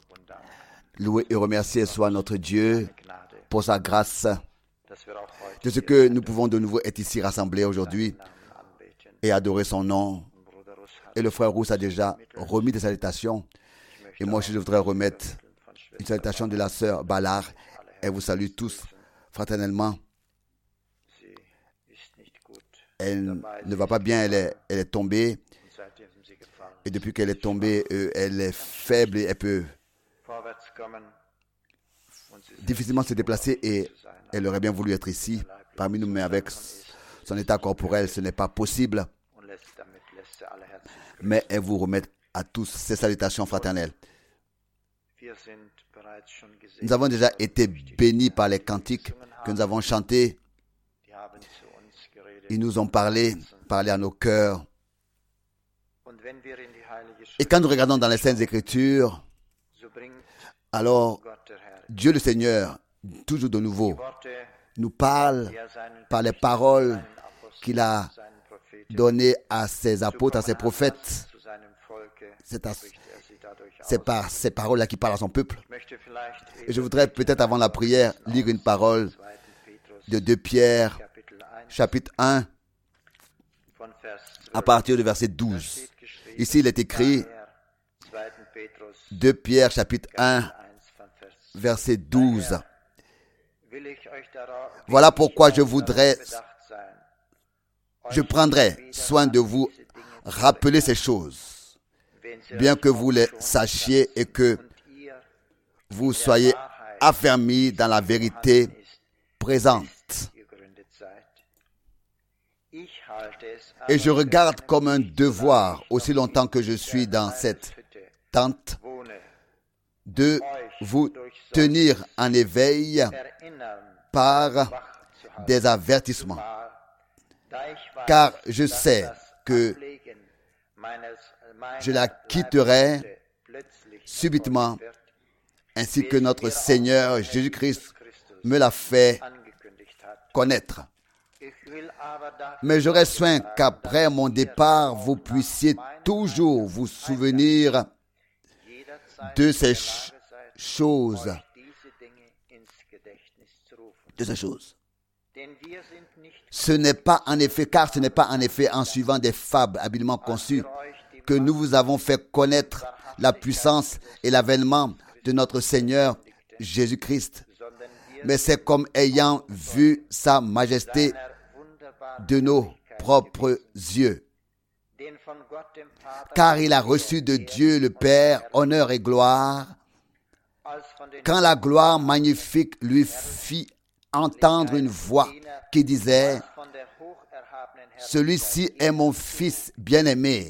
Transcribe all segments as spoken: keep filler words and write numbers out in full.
Loué et remercié soit notre Dieu pour sa grâce, de ce que nous pouvons de nouveau être ici rassemblés aujourd'hui et adorer son nom. Et le frère Rousse a déjà remis des salutations. Et moi, je voudrais remettre une salutation de la sœur Ballard. Elle vous salue tous fraternellement. Elle ne va pas bien, elle est, elle est tombée. Et depuis qu'elle est tombée, euh, elle est faible et elle peut difficilement se déplacer et elle aurait bien voulu être ici parmi nous, mais avec son état corporel, ce n'est pas possible. Mais elle vous remet à tous ces salutations fraternelles. Nous avons déjà été bénis par les cantiques que nous avons chantés. Ils nous ont parlé, parlé à nos cœurs. Et quand nous regardons dans les Saintes Écritures, alors Dieu le Seigneur, toujours de nouveau, nous parle par les paroles qu'il a données à ses apôtres, à ses prophètes. C'est, à, c'est par ces paroles-là qu'il parle à son peuple. Et je voudrais peut-être avant la prière lire une parole de deux Pierre, chapitre un, à partir du verset douze. Ici, il est écrit deux Pierre, chapitre un, verset douze. Voilà pourquoi je voudrais, je prendrai soin de vous rappeler ces choses, bien que vous les sachiez et que vous soyez affermis dans la vérité présente. Et je regarde comme un devoir, aussi longtemps que je suis dans cette tente, de vous tenir en éveil par des avertissements. Car je sais que je la quitterai subitement, ainsi que notre Seigneur Jésus-Christ me l'a fait connaître. Mais j'aurai soin qu'après mon départ, vous puissiez toujours vous souvenir de ces ch- choses. De ces choses. Ce n'est pas en effet, car ce n'est pas en effet en suivant des fables habilement conçues que nous vous avons fait connaître la puissance et l'avènement de notre Seigneur Jésus-Christ. Mais c'est comme ayant vu sa majesté de nos propres yeux. Car il a reçu de Dieu le Père honneur et gloire, quand la gloire magnifique lui fit entendre une voix qui disait « Celui-ci est mon Fils bien-aimé,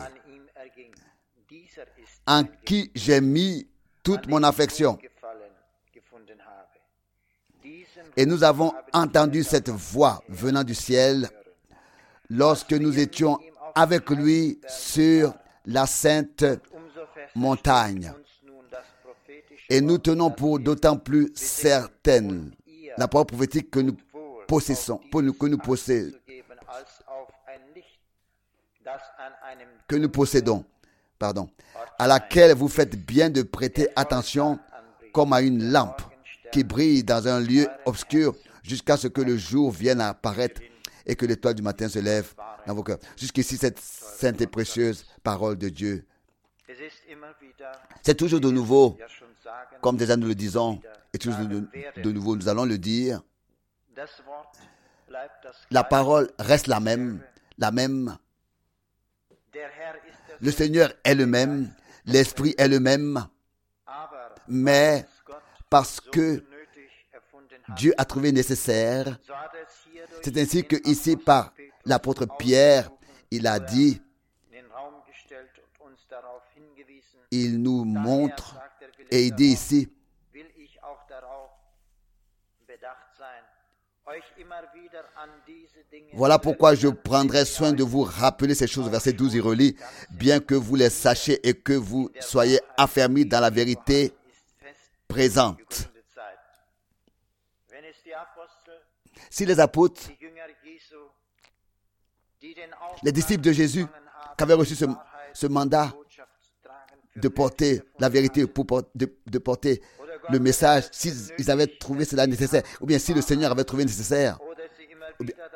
en qui j'ai mis toute mon affection. » Et nous avons entendu cette voix venant du ciel lorsque nous étions avec lui sur la sainte montagne. Et nous tenons pour d'autant plus certaine la parole prophétique que nous possessons, que nous possédons, que nous possédons, pardon, à laquelle vous faites bien de prêter attention comme à une lampe qui brille dans un lieu obscur jusqu'à ce que le jour vienne à apparaître et que l'étoile du matin se lève dans vos cœurs. Jusqu'ici, cette sainte et précieuse parole de Dieu. C'est toujours de nouveau, comme déjà nous le disons, et toujours de, de nouveau nous allons le dire, la parole reste la même, la même. Le Seigneur est le même, l'Esprit est le même, mais parce que Dieu a trouvé nécessaire, c'est ainsi que ici par l'apôtre Pierre, il a dit, il nous montre et il dit ici, voilà pourquoi je prendrai soin de vous rappeler ces choses. Verset douze, il relit, bien que vous les sachiez et que vous soyez affermis dans la vérité présente. Si les apôtres, les disciples de Jésus, qui avaient reçu ce, ce mandat de porter la vérité, pour por- de, de porter le message, s'ils ils avaient trouvé cela nécessaire, ou bien si le Seigneur avait trouvé nécessaire, ou bien-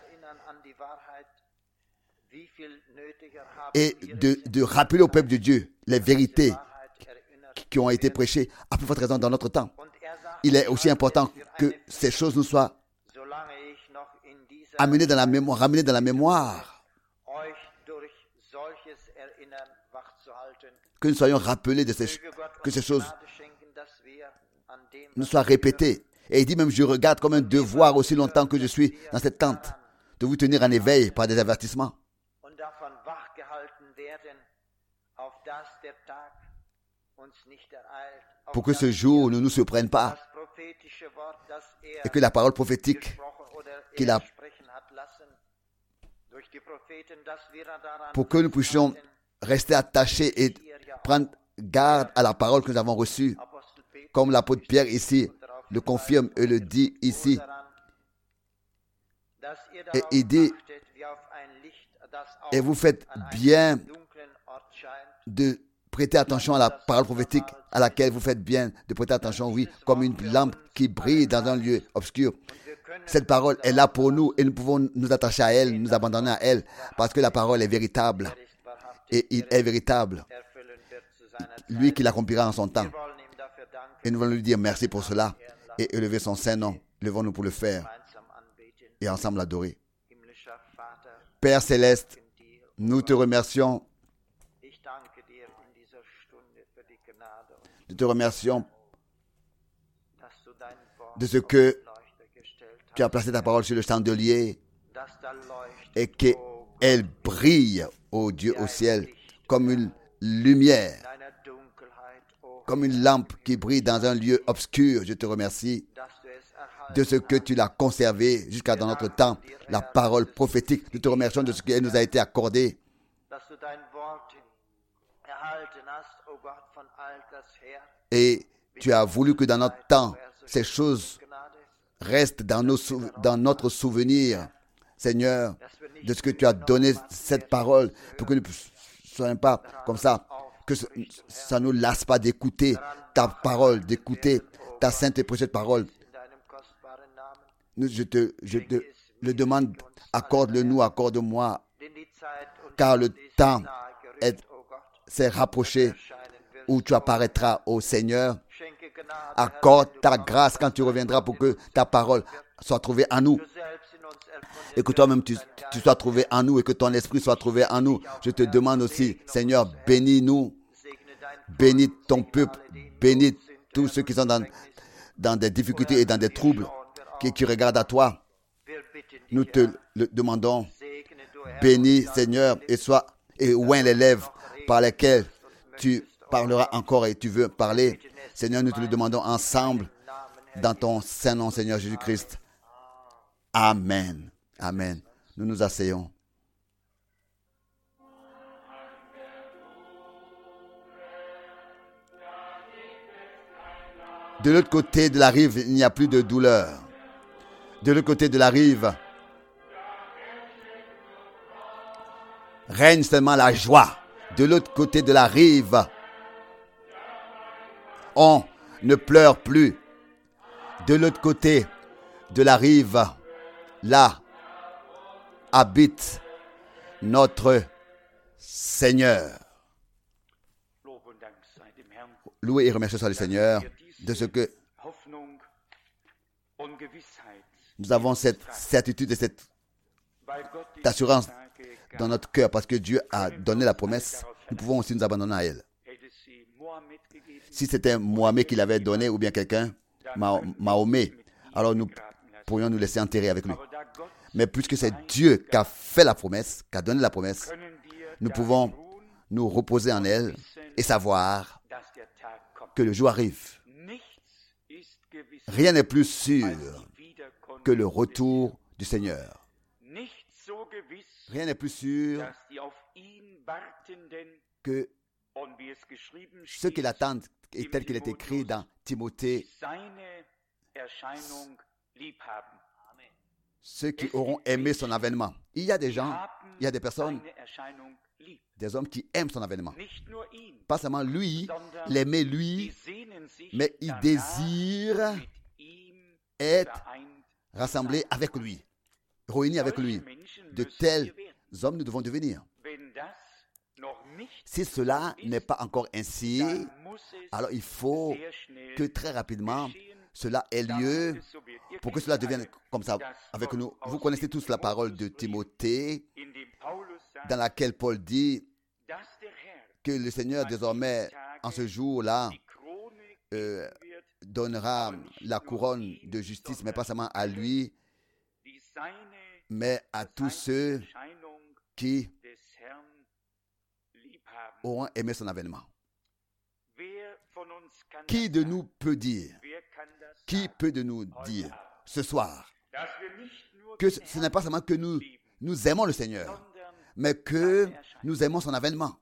et de, de rappeler au peuple de Dieu les vérités qui ont été prêchées, à plus forte raison dans notre temps. Il est aussi important que ces choses nous soient amenées dans la mémoire, ramenées dans la mémoire, que nous soyons rappelés de ces, que ces choses nous soient répétées. Et il dit même, je regarde comme un devoir aussi longtemps que je suis dans cette tente, de vous tenir en éveil par des avertissements. Pour que ce jour ne nous surprenne pas et que la parole prophétique qu'il a, pour que nous puissions rester attachés et prendre garde à la parole que nous avons reçue, comme l'apôtre Pierre ici le confirme et le dit ici. Et il dit, et vous faites bien de prêter attention à la parole prophétique à laquelle vous faites bien de prêter attention, oui, comme une lampe qui brille dans un lieu obscur. Cette parole est là pour nous et nous pouvons nous attacher à elle, nous abandonner à elle, parce que la parole est véritable et il est véritable. Lui qui l'accomplira en son temps. Et nous voulons lui dire merci pour cela et élever son saint nom. Levons-nous pour le faire et ensemble l'adorer. Père céleste, nous te remercions. Nous te remercions de ce que tu as placé ta parole sur le chandelier et qu'elle brille, ô Dieu, au ciel, comme une lumière, comme une lampe qui brille dans un lieu obscur. Je te remercie de ce que tu l'as conservé jusqu'à dans notre temps, la parole prophétique. Nous te remercions de ce qui nous a été accordé. Et tu as voulu que dans notre temps, ces choses restent dans, nos sou- dans notre souvenir, Seigneur, de ce que tu as donné cette parole, pour que nous ne soyons pas comme ça, que ce- ça ne nous lasse pas d'écouter ta parole, d'écouter ta sainte et précieuse parole. Nous, je, te, je te le demande, accorde-le nous, accorde-moi, car le temps est, s'est rapproché où tu apparaîtras, ô Seigneur. Accorde ta grâce quand tu reviendras pour que ta parole soit trouvée en nous. Et que toi-même tu, tu sois trouvé en nous et que ton esprit soit trouvé en nous. Je te demande aussi, Seigneur, bénis-nous, bénis ton peuple, bénis tous ceux qui sont dans, dans des difficultés et dans des troubles, qui, qui regardent à toi. Nous te le demandons, bénis, Seigneur, et sois et oint les lèvres par lesquelles tu parleras encore et tu veux parler. Seigneur, nous te le demandons ensemble dans ton saint nom, Seigneur Jésus-Christ. Amen. Amen. Nous nous asseyons. De l'autre côté de la rive, il n'y a plus de douleur. De l'autre côté de la rive, règne seulement la joie. De l'autre côté de la rive, on ne pleure plus. De l'autre côté de la rive, là habite notre Seigneur. Loué et remercié soit le Seigneur de ce que nous avons cette certitude et cette assurance dans notre cœur parce que Dieu a donné la promesse. Nous pouvons aussi nous abandonner à elle. Si c'était Mohamed qui l'avait donné ou bien quelqu'un, Mahomet, alors nous pourrions nous laisser enterrer avec lui. Mais puisque c'est Dieu qui a fait la promesse, qui a donné la promesse, nous pouvons nous reposer en elle et savoir que le jour arrive. Rien n'est plus sûr que le retour du Seigneur. Rien n'est plus sûr que ceux qui l'attendent, et tel qu'il est écrit dans Timothée, ceux qui auront aimé son avènement. Il y a des gens, il y a des personnes Des hommes qui aiment son avènement. Pas seulement lui, l'aimer lui, mais ils désirent être rassemblés avec lui, réunis avec lui. De tels hommes nous devons devenir. Si cela n'est pas encore ainsi, alors il faut que très rapidement cela ait lieu pour que cela devienne comme ça avec nous. Vous connaissez tous la parole de Timothée dans laquelle Paul dit que le Seigneur désormais en ce jour-là euh, donnera la couronne de justice, mais pas seulement à lui, mais à tous ceux qui auront aimé son avènement. Qui de nous peut dire, qui peut de nous dire ce soir que ce n'est pas seulement que nous, nous aimons le Seigneur, mais que nous aimons son avènement,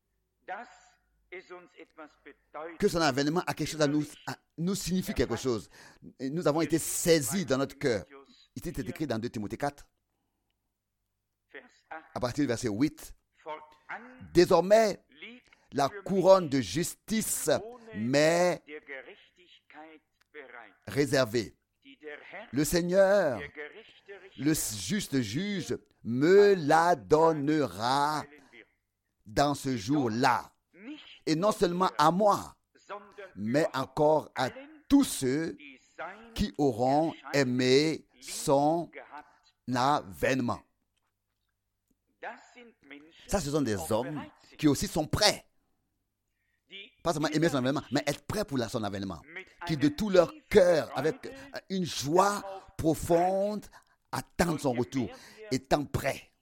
que son avènement a quelque chose à nous, à, nous signifie quelque chose. Nous avons été saisis dans notre cœur. Il est écrit dans deux Timothée quatre, à partir du verset huit. Désormais, la couronne de justice m'est réservée. Le Seigneur, le juste juge, me la donnera dans ce jour-là. Et non seulement à moi, mais encore à tous ceux qui auront aimé son avènement. Ça, ce sont des hommes qui aussi sont prêts. Pas seulement aimer son avènement, mais être prêts pour son avènement. Qui de tout leur cœur, avec une joie profonde, attendent son retour, étant prêts.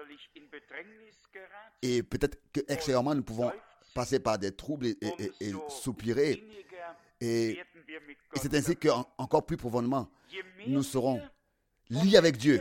Et peut-être qu'extérieurement, nous pouvons passer par des troubles et, et, et, et soupirer. Et, et c'est ainsi qu'encore plus profondément, nous serons liés avec Dieu.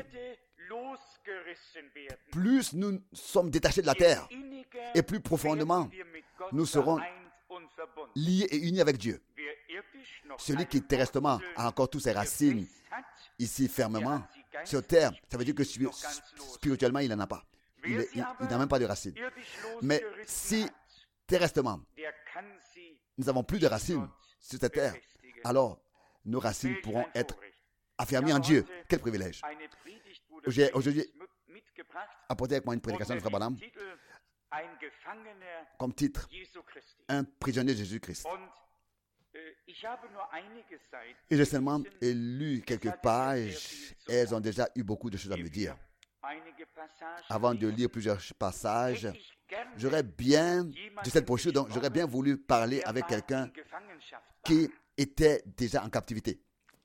Plus nous sommes détachés de la terre, et plus profondément, nous serons liés et unis avec Dieu. Celui qui terrestrement a encore toutes ses racines ici fermement sur terre, ça veut dire que spirituellement, il n'en a pas. Il, il, il n'a même pas de racines. Mais si terrestrement, nous n'avons plus de racines sur cette terre, alors nos racines pourront être affermies en Dieu. Quel privilège! J'ai aujourd'hui apporté avec moi une prédication de Frère Branham comme titre « Un prisonnier de Jésus-Christ ». Et j'ai seulement lu quelques pages. Elles ont déjà eu beaucoup de choses à me dire. Avant de lire plusieurs passages, j'aurais bien, de cette brochure, donc j'aurais bien voulu parler avec quelqu'un qui était déjà en captivité.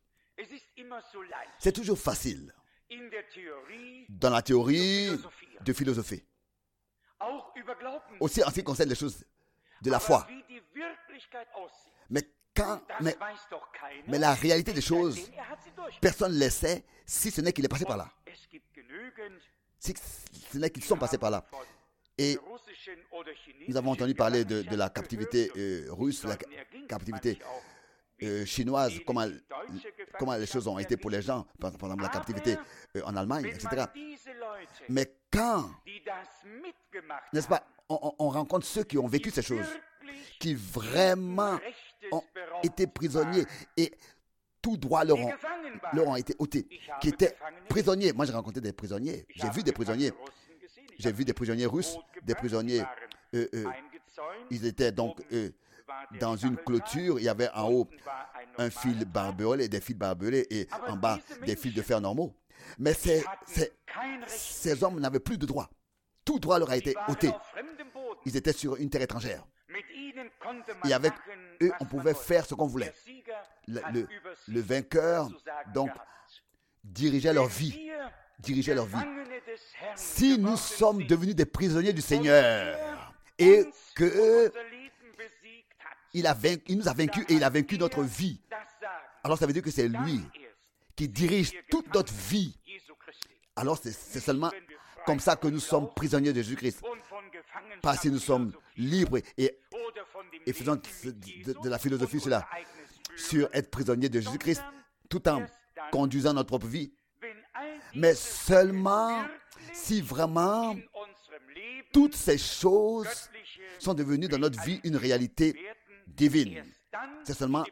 C'est toujours facile dans la théorie de philosophie. Aussi en ce qui concerne les choses de la foi. Mais, quand, mais, mais la réalité des choses, personne ne le sait si ce n'est qu'il est passé par là. Si ce n'est qu'ils sont passés par là. Et nous avons entendu parler de, de la captivité euh, russe, la captivité euh, chinoise, comment, comment les choses ont été pour les gens pendant la captivité euh, en Allemagne, et cetera. Mais quand, n'est-ce pas, on, on rencontre ceux qui ont vécu ces choses, qui vraiment ont été prisonniers et tout droit leur ont, leur ont été ôtés, qui étaient prisonniers. Moi, j'ai rencontré des prisonniers, j'ai vu des prisonniers, j'ai vu des prisonniers russes, des prisonniers, euh, euh, ils étaient donc euh, dans une clôture, il y avait en haut un fil barbelé, des fils barbelés et en bas des fils de fer normaux. Mais ces, ces, ces hommes n'avaient plus de droit. Tout droit leur a été ôté. Ils étaient sur une terre étrangère. Et avec eux, on pouvait faire ce qu'on voulait. Le, le, le vainqueur, donc, dirigeait leur vie. Dirigeait leur vie. Si nous sommes devenus des prisonniers du Seigneur et que il, a vaincu, il nous a vaincus et il a vaincu notre vie, alors ça veut dire que c'est lui qui dirige toute notre vie. Alors c'est, c'est seulement comme ça que nous sommes prisonniers de Jésus-Christ. Pas si nous sommes libres et, et faisant de, de, de la philosophie sur, la, sur être prisonniers de Jésus-Christ tout en conduisant notre propre vie. Mais seulement si vraiment toutes ces choses sont devenues dans notre vie une réalité divine. C'est seulement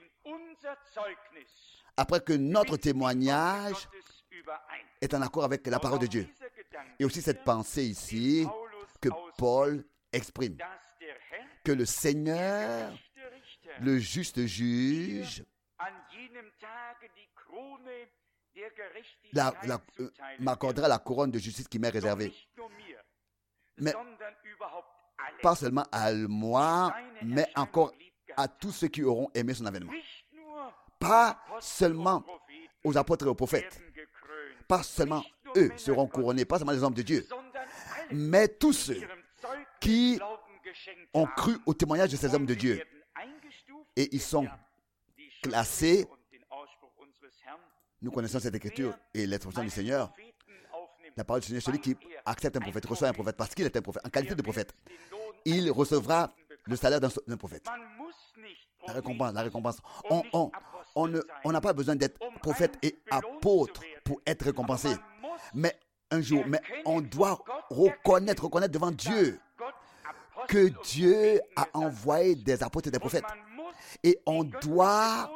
après que notre témoignage est en accord avec la parole de Dieu. Et aussi cette pensée ici que Paul exprime, que le Seigneur, le juste juge, la, la, euh, m'accordera la couronne de justice qui m'est réservée. Mais pas seulement à moi, mais encore à tous ceux qui auront aimé son avènement. Pas seulement aux apôtres et aux prophètes. Pas seulement eux seront couronnés, pas seulement les hommes de Dieu, mais tous ceux qui ont cru au témoignage de ces hommes de Dieu. Et ils sont classés. Nous connaissons cette écriture et l'expression du Seigneur. La parole du Seigneur, celui qui accepte un prophète, reçoit un prophète parce qu'il est un prophète, en qualité de prophète. Il recevra le salaire d'un, d'un prophète. La récompense, la récompense. On, on, on, ne, on n'a pas besoin d'être prophète et apôtre pour être récompensé. Mais un jour, mais on doit reconnaître, reconnaître devant Dieu que Dieu a envoyé des apôtres et des prophètes. Et on doit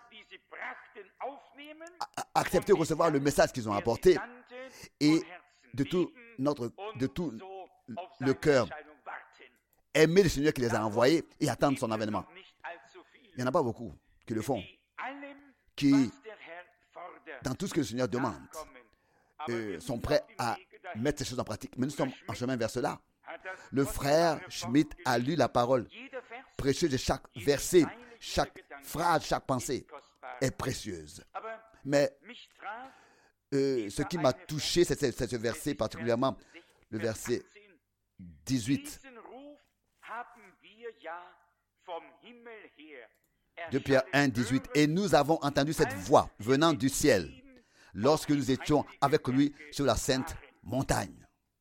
accepter de recevoir le message qu'ils ont apporté et de tout notre, de tout le cœur aimer le Seigneur qui les a envoyés et attendre son avènement. Il n'y en a pas beaucoup qui le font, qui, dans tout ce que le Seigneur demande, euh, sont prêts à mettre ces choses en pratique. Mais nous sommes en chemin vers cela. Le frère Schmidt a lu la parole précieuse de chaque verset, chaque phrase, chaque pensée est précieuse. Mais euh, ce qui m'a touché, c'est, c'est, c'est ce verset particulièrement, le verset dix-huit. De Pierre un, dix-huit. Et nous avons entendu cette voix venant du ciel lorsque nous étions avec lui sur la sainte montagne.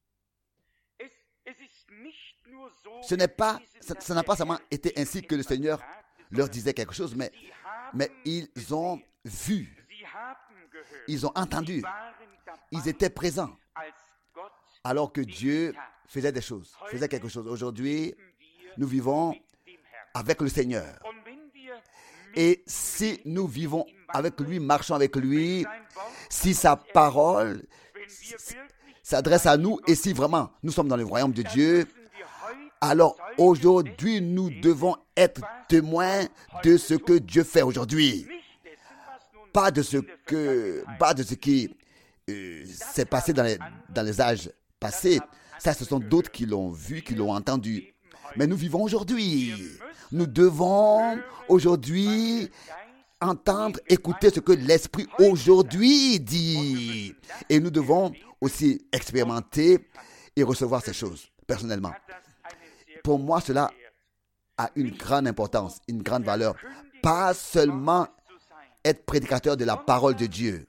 Ce n'est pas, ça, ça n'a pas seulement été ainsi que le Seigneur leur disait quelque chose, mais, mais ils ont vu, ils ont entendu, ils étaient présents alors que Dieu faisait des choses, faisait quelque chose. Aujourd'hui, nous vivons avec le Seigneur. Et si nous vivons avec lui, marchons avec lui, si sa parole s'adresse à nous et si vraiment nous sommes dans le royaume de Dieu, alors aujourd'hui nous devons être témoins de ce que Dieu fait aujourd'hui. Pas de ce que, pas de ce qui euh, s'est passé dans les, dans les âges passés. Ça, ce sont d'autres qui l'ont vu, qui l'ont entendu. Mais nous vivons aujourd'hui. Nous devons aujourd'hui entendre, écouter ce que l'Esprit aujourd'hui dit. Et nous devons aussi expérimenter et recevoir ces choses personnellement. Pour moi, cela a une grande importance, une grande valeur. Pas seulement être prédicateur de la parole de Dieu,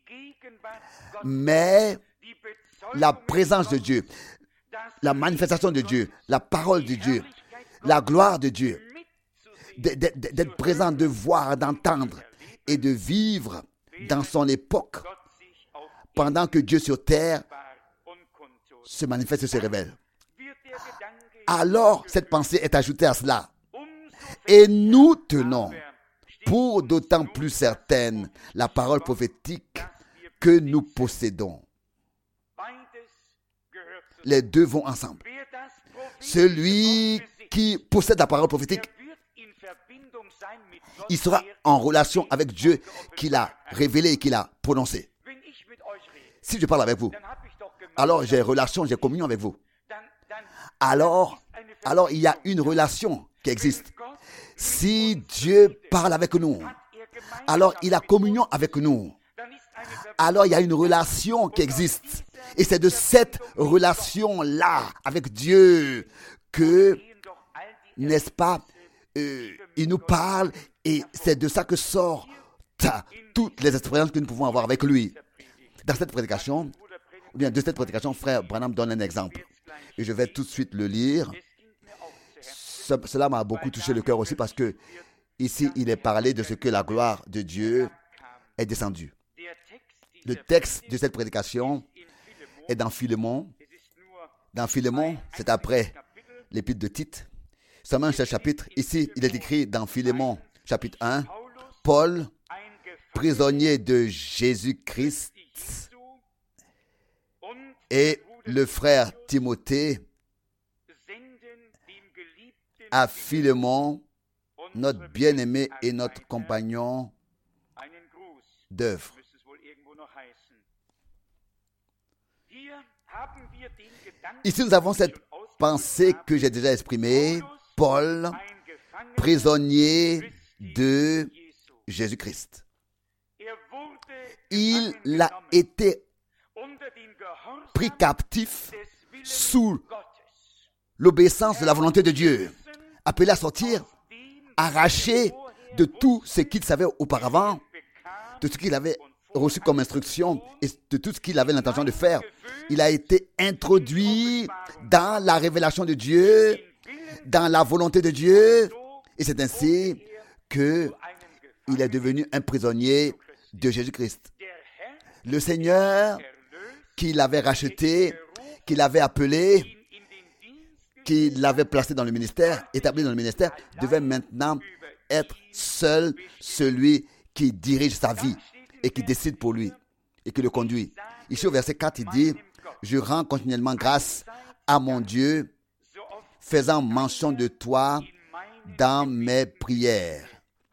mais la présence de Dieu, la manifestation de Dieu, la parole de Dieu, la gloire de Dieu, d'être présent, de voir, d'entendre et de vivre dans son époque pendant que Dieu sur terre se manifeste et se révèle. Alors, cette pensée est ajoutée à cela. Et nous tenons pour d'autant plus certaine la parole prophétique que nous possédons. Les deux vont ensemble. Celui qui possède la parole prophétique, il sera en relation avec Dieu qu'il a révélé et qu'il a prononcé. Si je parle avec vous, alors j'ai relation, j'ai communion avec vous. Alors, alors il y a une relation qui existe. Si Dieu parle avec nous, alors il a communion avec nous. Alors il y a une relation qui existe. Et c'est de cette relation-là avec Dieu que, n'est-ce pas, euh, il nous parle et c'est de ça que sortent toutes les expériences que nous pouvons avoir avec lui. Dans cette prédication, ou bien de cette prédication, frère Branham donne un exemple. Et je vais tout de suite le lire. Ce, cela m'a beaucoup touché le cœur aussi parce que ici, il est parlé de ce que la gloire de Dieu est descendue. Le texte de cette prédication est dans Philémon, dans Philémon, c'est après l'épître de Tite, seulement un seul chapitre. Ici, il est écrit dans Philémon, chapitre un, Paul, prisonnier de Jésus-Christ, et le frère Timothée à Philémon, notre bien-aimé et notre compagnon d'œuvre. Ici, nous avons cette pensée que j'ai déjà exprimée. Paul, prisonnier de Jésus-Christ. Il a été pris captif sous l'obéissance de la volonté de Dieu, appelé à sortir, arraché de tout ce qu'il savait auparavant, de ce qu'il avait reçu comme instruction et de tout ce qu'il avait l'intention de faire. Il a été introduit dans la révélation de Dieu, dans la volonté de Dieu, et c'est ainsi qu'il est devenu un prisonnier de Jésus-Christ. Le Seigneur qui l'avait racheté, qui l'avait appelé, qui l'avait placé dans le ministère, établi dans le ministère, devait maintenant être seul celui qui dirige sa vie et qui décide pour lui et qui le conduit. Ici au verset quatre, il dit « Je rends continuellement grâce à mon Dieu, faisant mention de toi dans mes prières.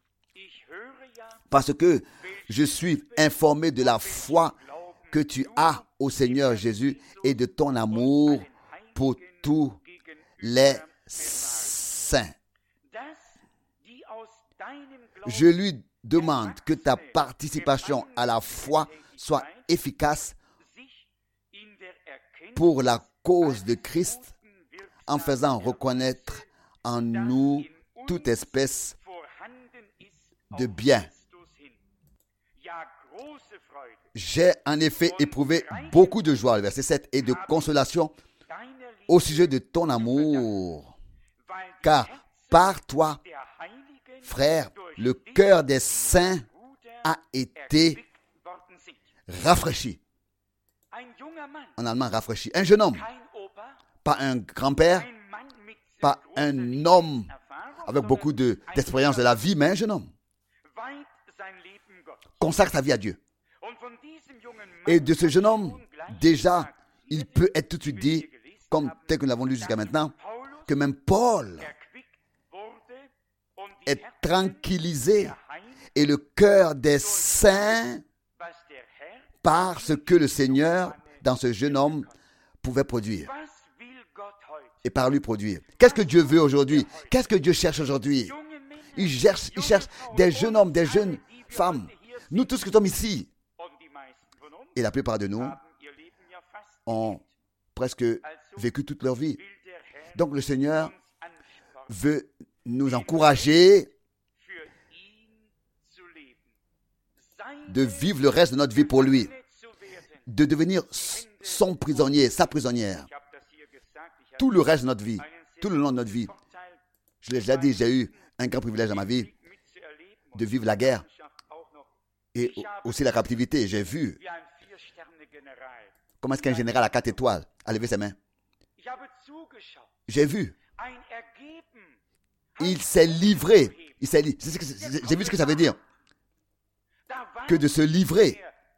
Parce que je suis informé de la foi que tu as au Seigneur Jésus et de ton amour pour tous les saints. Je lui demande que ta participation à la foi soit efficace pour la cause de Christ, en faisant reconnaître en nous toute espèce de bien. J'ai en effet éprouvé beaucoup de joie, le verset sept, et de consolation au sujet de ton amour, car par toi, frère, le cœur des saints a été rafraîchi. En allemand, rafraîchi. Un jeune homme, pas un grand-père, pas un homme avec beaucoup de, d'expérience de la vie, mais un jeune homme. Consacre sa vie à Dieu. Et de ce jeune homme, déjà, il peut être tout de suite dit, comme tel que nous l'avons lu jusqu'à maintenant, que même Paul est tranquillisé et le cœur des saints par ce que le Seigneur, dans ce jeune homme, pouvait produire. Et par lui produire. Qu'est-ce que Dieu veut aujourd'hui? Qu'est-ce que Dieu cherche aujourd'hui? Il cherche, il cherche des jeunes hommes, des jeunes femmes. Nous tous qui sommes ici, et la plupart de nous ont presque vécu toute leur vie. Donc le Seigneur veut nous encourager de vivre le reste de notre vie pour lui, de devenir son prisonnier, sa prisonnière. Tout le reste de notre vie, tout le long de notre vie. Je l'ai déjà dit, j'ai eu un grand privilège dans ma vie de vivre la guerre et aussi la captivité. J'ai vu comment est-ce qu'un général à quatre étoiles a levé ses mains. J'ai vu. Il s'est livré. Il s'est li... J'ai vu ce que ça veut dire. Que de se livrer.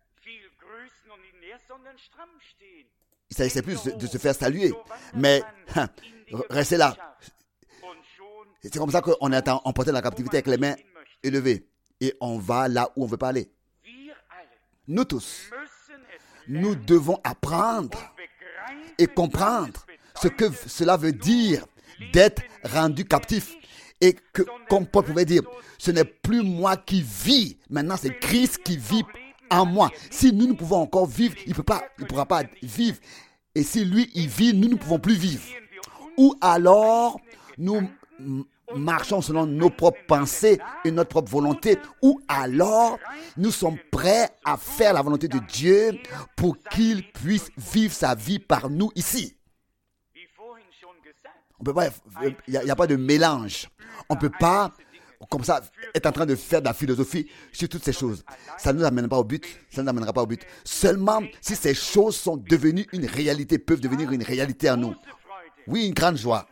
Il ne s'agissait plus de se faire saluer. Mais hein, rester là. C'est comme ça qu'on est emporté dans la captivité avec les mains élevées. Et on va là où on veut pas aller. Nous tous, nous devons apprendre et comprendre ce que cela veut dire d'être rendu captif. Et que, comme Paul pouvait dire, ce n'est plus moi qui vis, maintenant c'est Christ qui vit en moi. Si nous ne pouvons encore vivre, il ne peut pas, il ne pourra pas vivre. Et si lui, il vit, nous ne pouvons plus vivre. Ou alors, nous marchons selon nos propres pensées et notre propre volonté, ou alors nous sommes prêts à faire la volonté de Dieu pour qu'il puisse vivre sa vie par nous ici. On peut pas, il n'y a, a pas de mélange. On ne peut pas comme ça, est en train de faire de la philosophie sur toutes ces choses. Ça ne nous amène pas au but. Ça ne nous amènera pas au but. Seulement si ces choses sont devenues une réalité, peuvent devenir une réalité en nous. Oui, une grande joie.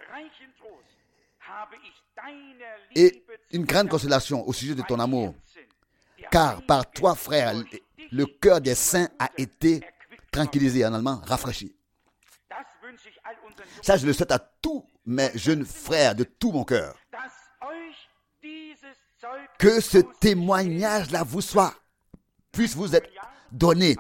Et une grande consolation au sujet de ton amour. Car par toi, frère, le cœur des saints a été tranquillisé, en allemand, rafraîchi. Ça, je le souhaite à tous mes jeunes frères de tout mon cœur. Que ce témoignage-là vous soit, puisse vous être donné.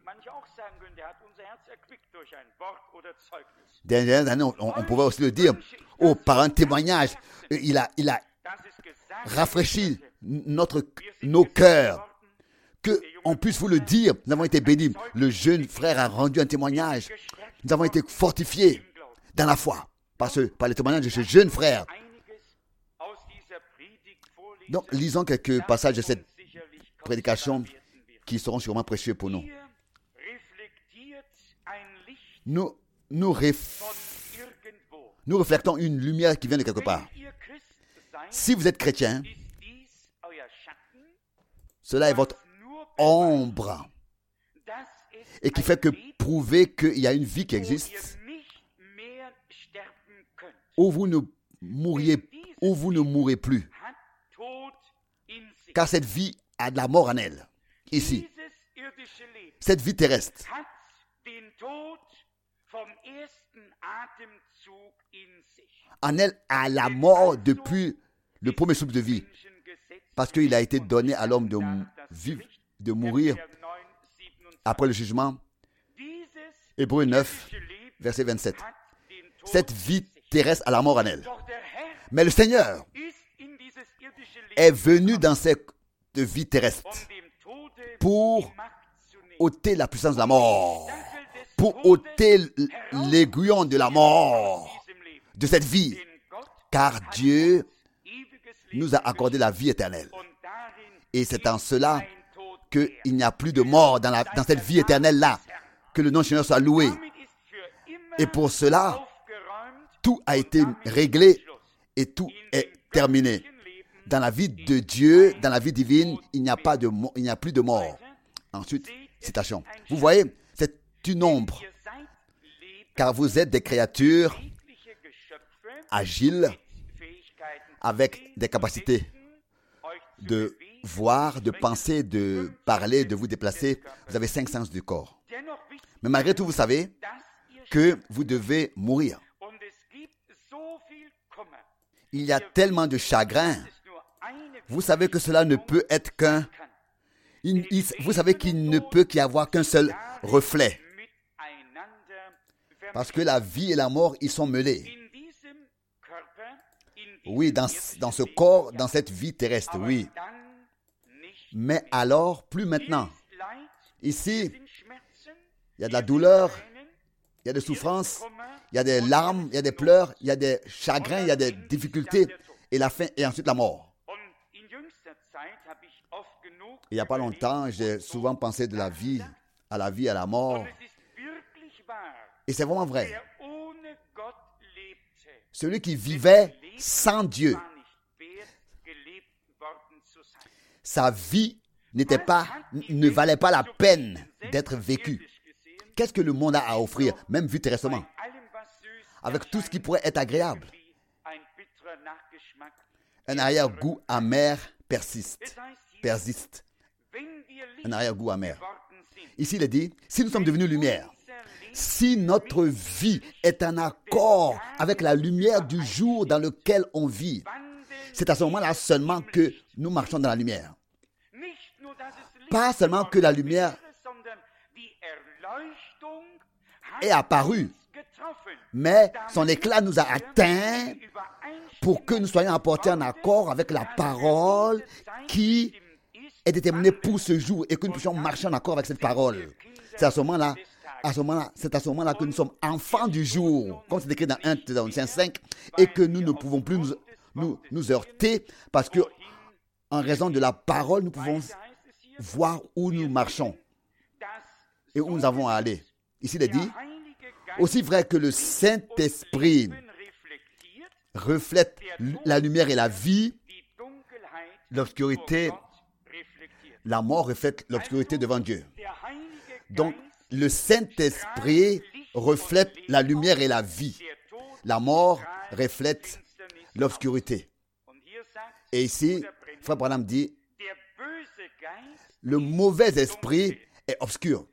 Dernières années, on, on pouvait aussi le dire, oh, par un témoignage, il a, il a rafraîchi notre, nos cœurs. Qu'on puisse vous le dire, nous avons été bénis. Le jeune frère a rendu un témoignage. Nous avons été fortifiés dans la foi par, ce, par le témoignage de ce jeune frère. Donc, lisons quelques passages de cette prédication qui seront sûrement précieux pour nous. Nous, nous, réf... nous reflectons une lumière qui vient de quelque part. Si vous êtes chrétien, cela est votre ombre et qui fait que prouver qu'il y a une vie qui existe où vous ne mourriez, où vous ne mourrez plus. Car cette vie a de la mort en elle, ici. Cette vie terrestre en elle a la mort depuis le premier souffle de vie. Parce qu'il a été donné à l'homme de vivre, de mourir après le jugement. Hébreux neuf, verset vingt-sept. Cette vie terrestre a la mort en elle. Mais le Seigneur est venu dans cette vie terrestre pour ôter la puissance de la mort, pour ôter l'aiguillon de la mort de cette vie, car Dieu nous a accordé la vie éternelle. Et c'est en cela qu'il n'y a plus de mort dans, la, dans cette vie éternelle-là, que le nom du Seigneur soit loué. Et pour cela, tout a été réglé et tout est terminé. Dans la vie de Dieu, dans la vie divine, il n'y a pas de, il n'y a plus de mort. Ensuite, citation. Vous voyez, c'est une ombre, car vous êtes des créatures agiles, avec des capacités de voir, de penser, de parler, de vous déplacer. Vous avez cinq sens du corps. Mais malgré tout, vous savez que vous devez mourir. Il y a tellement de chagrin. Vous savez que cela ne peut être qu'un... Vous savez qu'il ne peut qu'y avoir qu'un seul reflet. Parce que la vie et la mort, ils sont mêlés. Oui, dans, dans ce corps, dans cette vie terrestre, oui. Mais alors, plus maintenant. Ici, il y a de la douleur, il y a des souffrances, il y a des larmes, il y a des pleurs, il y a des chagrins, il y a des difficultés, et la fin, et ensuite la mort. Il n'y a pas longtemps, j'ai souvent pensé de la vie, à la vie, à la mort. Et c'est vraiment vrai. Celui qui vivait sans Dieu, sa vie n'était pas, ne valait pas la peine d'être vécue. Qu'est-ce que le monde a à offrir, même vu terresтрement, avec tout ce qui pourrait être agréable? Un arrière-goût amer persiste, persiste. Un arrière-goût amer. Ici, il est dit, si nous sommes devenus lumière, si notre vie est en accord avec la lumière du jour dans lequel on vit, c'est à ce moment-là seulement que nous marchons dans la lumière. Pas seulement que la lumière est apparue, mais son éclat nous a atteints pour que nous soyons apportés en accord avec la parole qui est déterminée pour ce jour et que nous puissions marcher en accord avec cette parole. C'est à ce moment-là À ce moment-là, c'est à ce moment-là que nous sommes enfants du jour, comme c'est écrit dans un Thessaloniciens cinq, et que nous ne pouvons plus nous, nous, nous heurter parce que, en raison de la parole, nous pouvons voir où nous marchons et où nous avons à aller. Ici, il est dit, aussi vrai que le Saint-Esprit reflète la lumière et la vie, l'obscurité, la mort reflète l'obscurité devant Dieu. Donc, le Saint-Esprit reflète la lumière et la vie. La mort reflète l'obscurité. Et ici, Frère Branham dit, le mauvais esprit est obscur.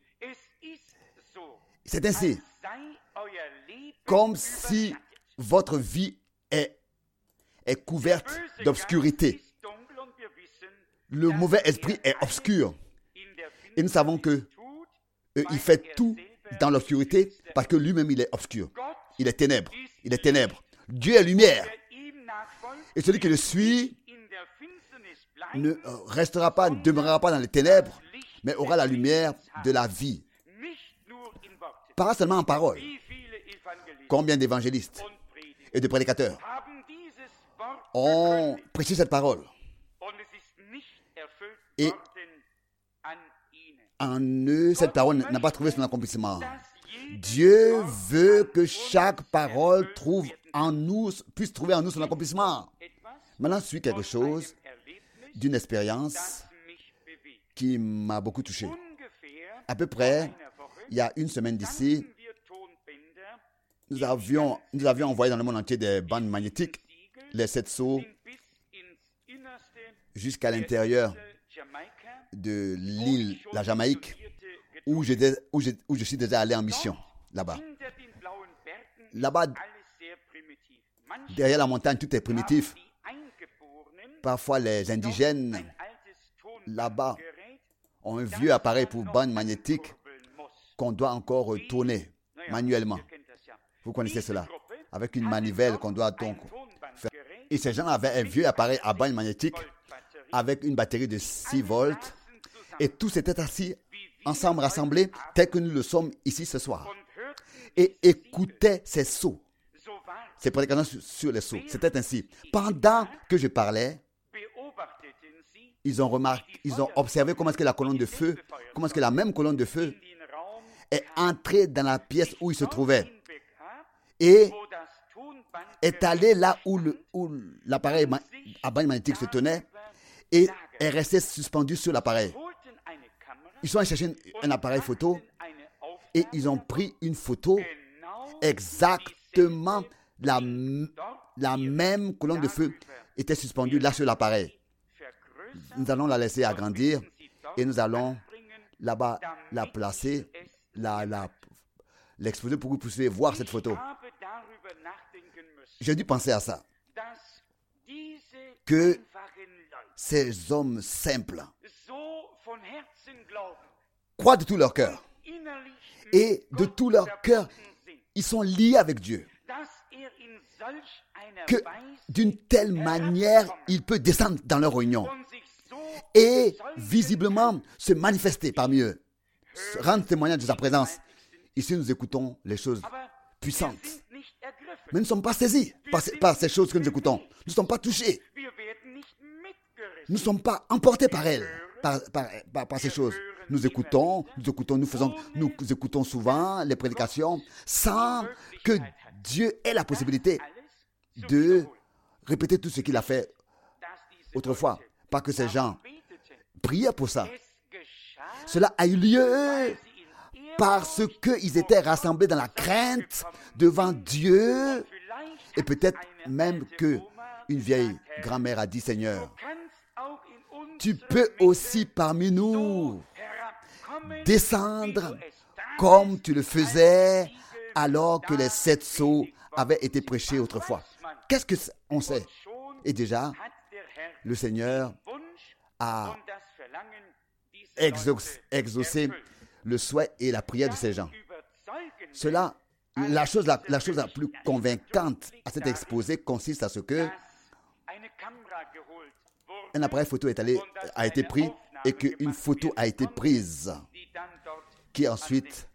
C'est ainsi, comme si votre vie est, est couverte d'obscurité. Le mauvais esprit est obscur. Et nous savons que euh, il fait tout dans l'obscurité parce que lui-même il est obscur. Il est ténèbres. Il est ténèbres. Dieu est lumière. Et celui qui le suit ne restera pas, ne demeurera pas dans les ténèbres, mais aura la lumière de la vie. Pas seulement en parole. Combien d'évangélistes et de prédicateurs ont prêché cette parole et en eux, cette parole n'a pas trouvé son accomplissement. Dieu veut que chaque parole trouve en nous, puisse trouver en nous son accomplissement. Maintenant, suit quelque chose d'une expérience qui m'a beaucoup touché. À peu près, il y a une semaine d'ici, nous avions, nous avions envoyé dans le monde entier des bandes magnétiques, les sept sceaux, jusqu'à l'intérieur de l'île, la Jamaïque, où je, où, je, où je suis déjà allé en mission, là-bas. Là-bas, derrière la montagne, tout est primitif. Parfois, les indigènes, là-bas, ont un vieux appareil pour bande magnétique qu'on doit encore tourner manuellement. Vous connaissez cela. Avec une manivelle qu'on doit donc faire. Et ces gens avaient un vieux appareil à bande magnétique avec une batterie de six volts. Et tous étaient assis, ensemble rassemblés, tels que nous le sommes ici ce soir. Et écoutaient ces sceaux. Ces prédications sur les sceaux. C'était ainsi. Pendant que je parlais, ils ont remarqué, ils ont observé comment est-ce que la colonne de feu, comment est-ce que la même colonne de feu est entrée dans la pièce où ils se trouvaient et est allée là où, le, où l'appareil à bande magnétique se tenait et est resté suspendu sur l'appareil. Ils sont allés chercher un appareil photo et ils ont pris une photo exactement la, la même colonne de feu était suspendue là sur l'appareil. Nous allons la laisser agrandir et nous allons là-bas la placer, la, la, l'exposer pour que vous puissiez voir cette photo. J'ai dû penser à ça. Que ces hommes simples croient de tout leur cœur. Et de tout leur cœur, ils sont liés avec Dieu. Que d'une telle manière, il peut descendre dans leur réunion et visiblement se manifester parmi eux, rendre témoignage de sa présence. Ici, nous écoutons les choses puissantes. Mais nous ne sommes pas saisis par ces, par ces choses que nous écoutons. Nous ne sommes pas touchés. Nous ne sommes pas emportés par elles, par, par, par, par ces choses. Nous écoutons, nous écoutons, nous faisons, nous écoutons souvent les prédications sans que Dieu ait la possibilité de répéter tout ce qu'il a fait autrefois. Pas que ces gens priaient pour ça. Cela a eu lieu parce qu'ils étaient rassemblés dans la crainte devant Dieu. Et peut-être même qu'une vieille grand-mère a dit, Seigneur, tu peux aussi parmi nous descendre comme tu le faisais alors que les sept sceaux avaient été prêchés autrefois. Qu'est-ce qu'on sait? Et déjà, le Seigneur a exaucé, exaucé le souhait et la prière de ces gens. Cela, la chose la, la chose la plus convaincante à cet exposé consiste à ce que un appareil photo est allé, a été pris et qu'une photo a été prise qui ensuite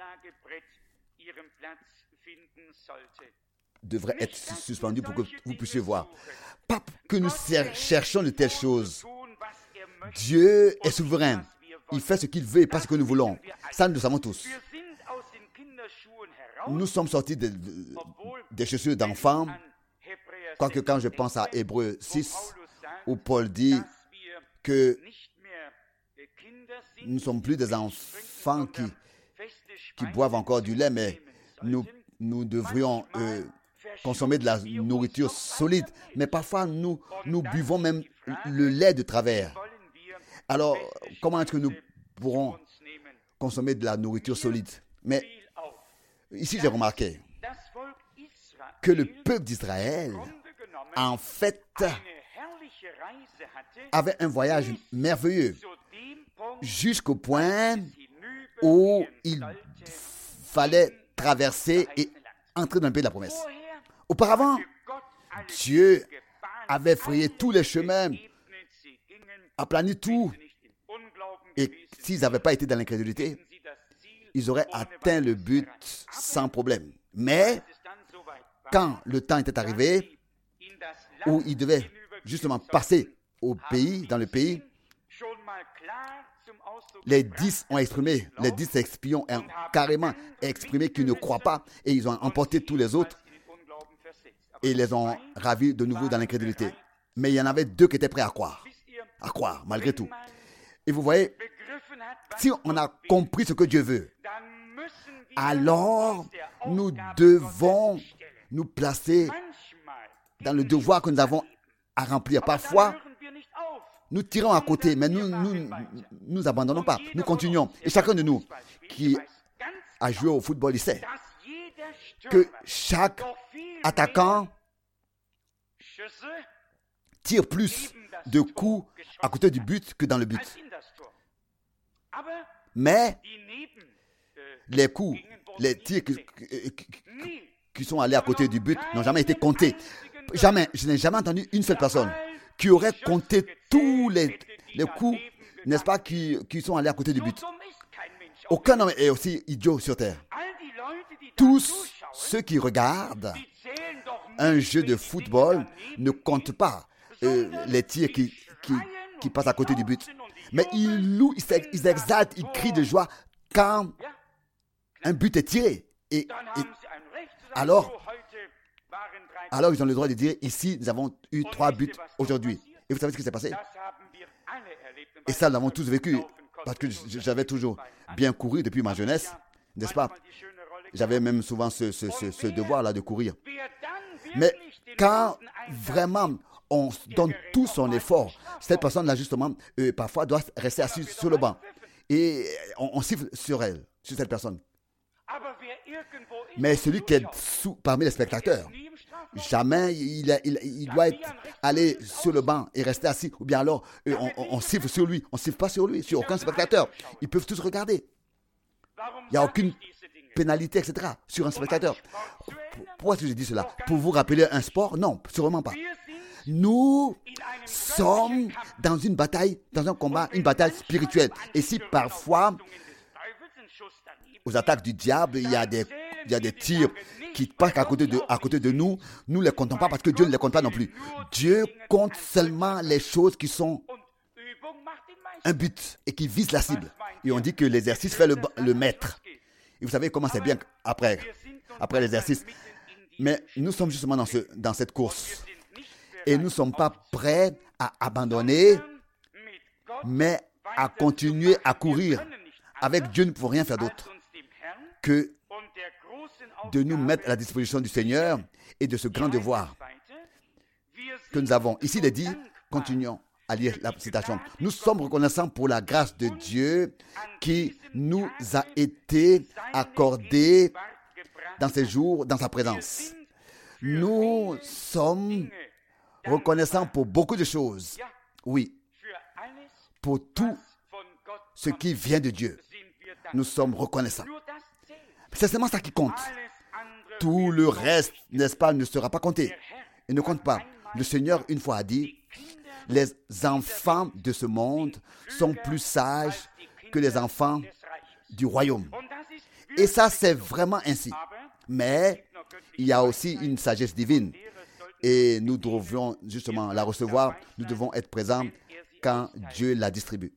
devrait être suspendue pour que vous puissiez voir. Pas que nous cherchons de telles choses. Dieu est souverain. Il fait ce qu'il veut et pas ce que nous voulons. Ça, nous le savons tous. Nous sommes sortis de, de, des chaussures d'enfants. Quoique quand je pense à Hébreux six, où Paul dit que nous ne sommes plus des enfants qui, qui boivent encore du lait, mais nous, nous devrions euh, consommer de la nourriture solide. Mais parfois, nous, nous buvons même le lait de travers. Alors, comment est-ce que nous pourrons consommer de la nourriture solide? Mais ici, j'ai remarqué que le peuple d'Israël, en fait, avait un voyage merveilleux jusqu'au point où il fallait traverser et entrer dans le pays de la promesse. Auparavant, Dieu avait frayé tous les chemins, aplani tout, et s'ils n'avaient pas été dans l'incrédulité, ils auraient atteint le but sans problème. Mais quand le temps était arrivé où ils devaient justement passer au pays, dans le pays, les dix ont exprimé, les dix espions ont carrément exprimé qu'ils ne croient pas et ils ont emporté tous les autres et les ont ravis de nouveau dans l'incrédulité. Mais il y en avait deux qui étaient prêts à croire, à croire malgré tout. Et vous voyez, si on a compris ce que Dieu veut, alors nous devons nous placer dans le devoir que nous avons à remplir. Parfois, nous tirons à côté, mais nous nous, nous abandonnons pas. Nous continuons. Et chacun de nous qui a joué au football, il sait que chaque attaquant tire plus de coups à côté du but que dans le but. Mais les coups, les tirs qui, qui, qui sont allés à côté du but n'ont jamais été comptés. Jamais, je n'ai jamais entendu une seule personne qui aurait compté tous les, les coups, n'est-ce pas, qui, qui sont allés à côté du but. Aucun homme est aussi idiot sur terre. Tous ceux qui regardent un jeu de football ne comptent pas euh, les tirs qui, qui, qui passent à côté du but. Mais ils louent, ils exaltent, ils crient de joie quand un but est tiré. Et, et alors, alors ils ont le droit de dire, ici, nous avons eu trois buts aujourd'hui. Et vous savez ce qui s'est passé? Et ça, nous l'avons tous vécu, parce que j'avais toujours bien couru depuis ma jeunesse, n'est-ce pas? J'avais même souvent ce, ce, ce, ce devoir-là de courir. Mais quand vraiment on donne tout son effort, cette personne-là, justement, euh, parfois doit rester assise sur le banc. Et on, on siffle sur elle, sur cette personne. Mais celui qui est sous, parmi les spectateurs, jamais il, a, il, il doit être allé sur le banc et rester assis. Ou bien alors, euh, on, on, on siffle sur lui. On ne siffle pas sur lui, sur aucun spectateur. Ils peuvent tous regarder. Il n'y a aucune pénalité, et cetera sur un spectateur. Pourquoi est-ce que je dis cela? Pour vous rappeler un sport? Non, sûrement pas. Nous sommes dans une bataille, dans un combat, une bataille spirituelle. Et si parfois, aux attaques du diable, il y a des, il y a des tirs qui passent à côté de, à côté de nous, nous ne les comptons pas parce que Dieu ne les compte pas non plus. Dieu compte seulement les choses qui sont un but et qui visent la cible. Et on dit que l'exercice fait le, le maître. Et vous savez comment c'est bien après, après l'exercice. Mais nous sommes justement dans, ce, dans cette course. Et nous ne sommes pas prêts à abandonner, mais à continuer à courir. Avec Dieu, nous ne pouvons rien faire d'autre que de nous mettre à la disposition du Seigneur et de ce grand devoir que nous avons. Ici, il est dit, continuons à lire la citation. Nous sommes reconnaissants pour la grâce de Dieu qui nous a été accordée dans ces jours, dans sa présence. Nous sommes reconnaissants pour beaucoup de choses. Oui, pour tout ce qui vient de Dieu. Nous sommes reconnaissants. C'est seulement ça qui compte. Tout le reste, n'est-ce pas, ne sera pas compté. Il ne compte pas. Le Seigneur, une fois, a dit, les enfants de ce monde sont plus sages que les enfants du royaume. Et ça, c'est vraiment ainsi. Mais il y a aussi une sagesse divine. Et nous devions justement la recevoir. Nous devons être présents quand Dieu la distribue.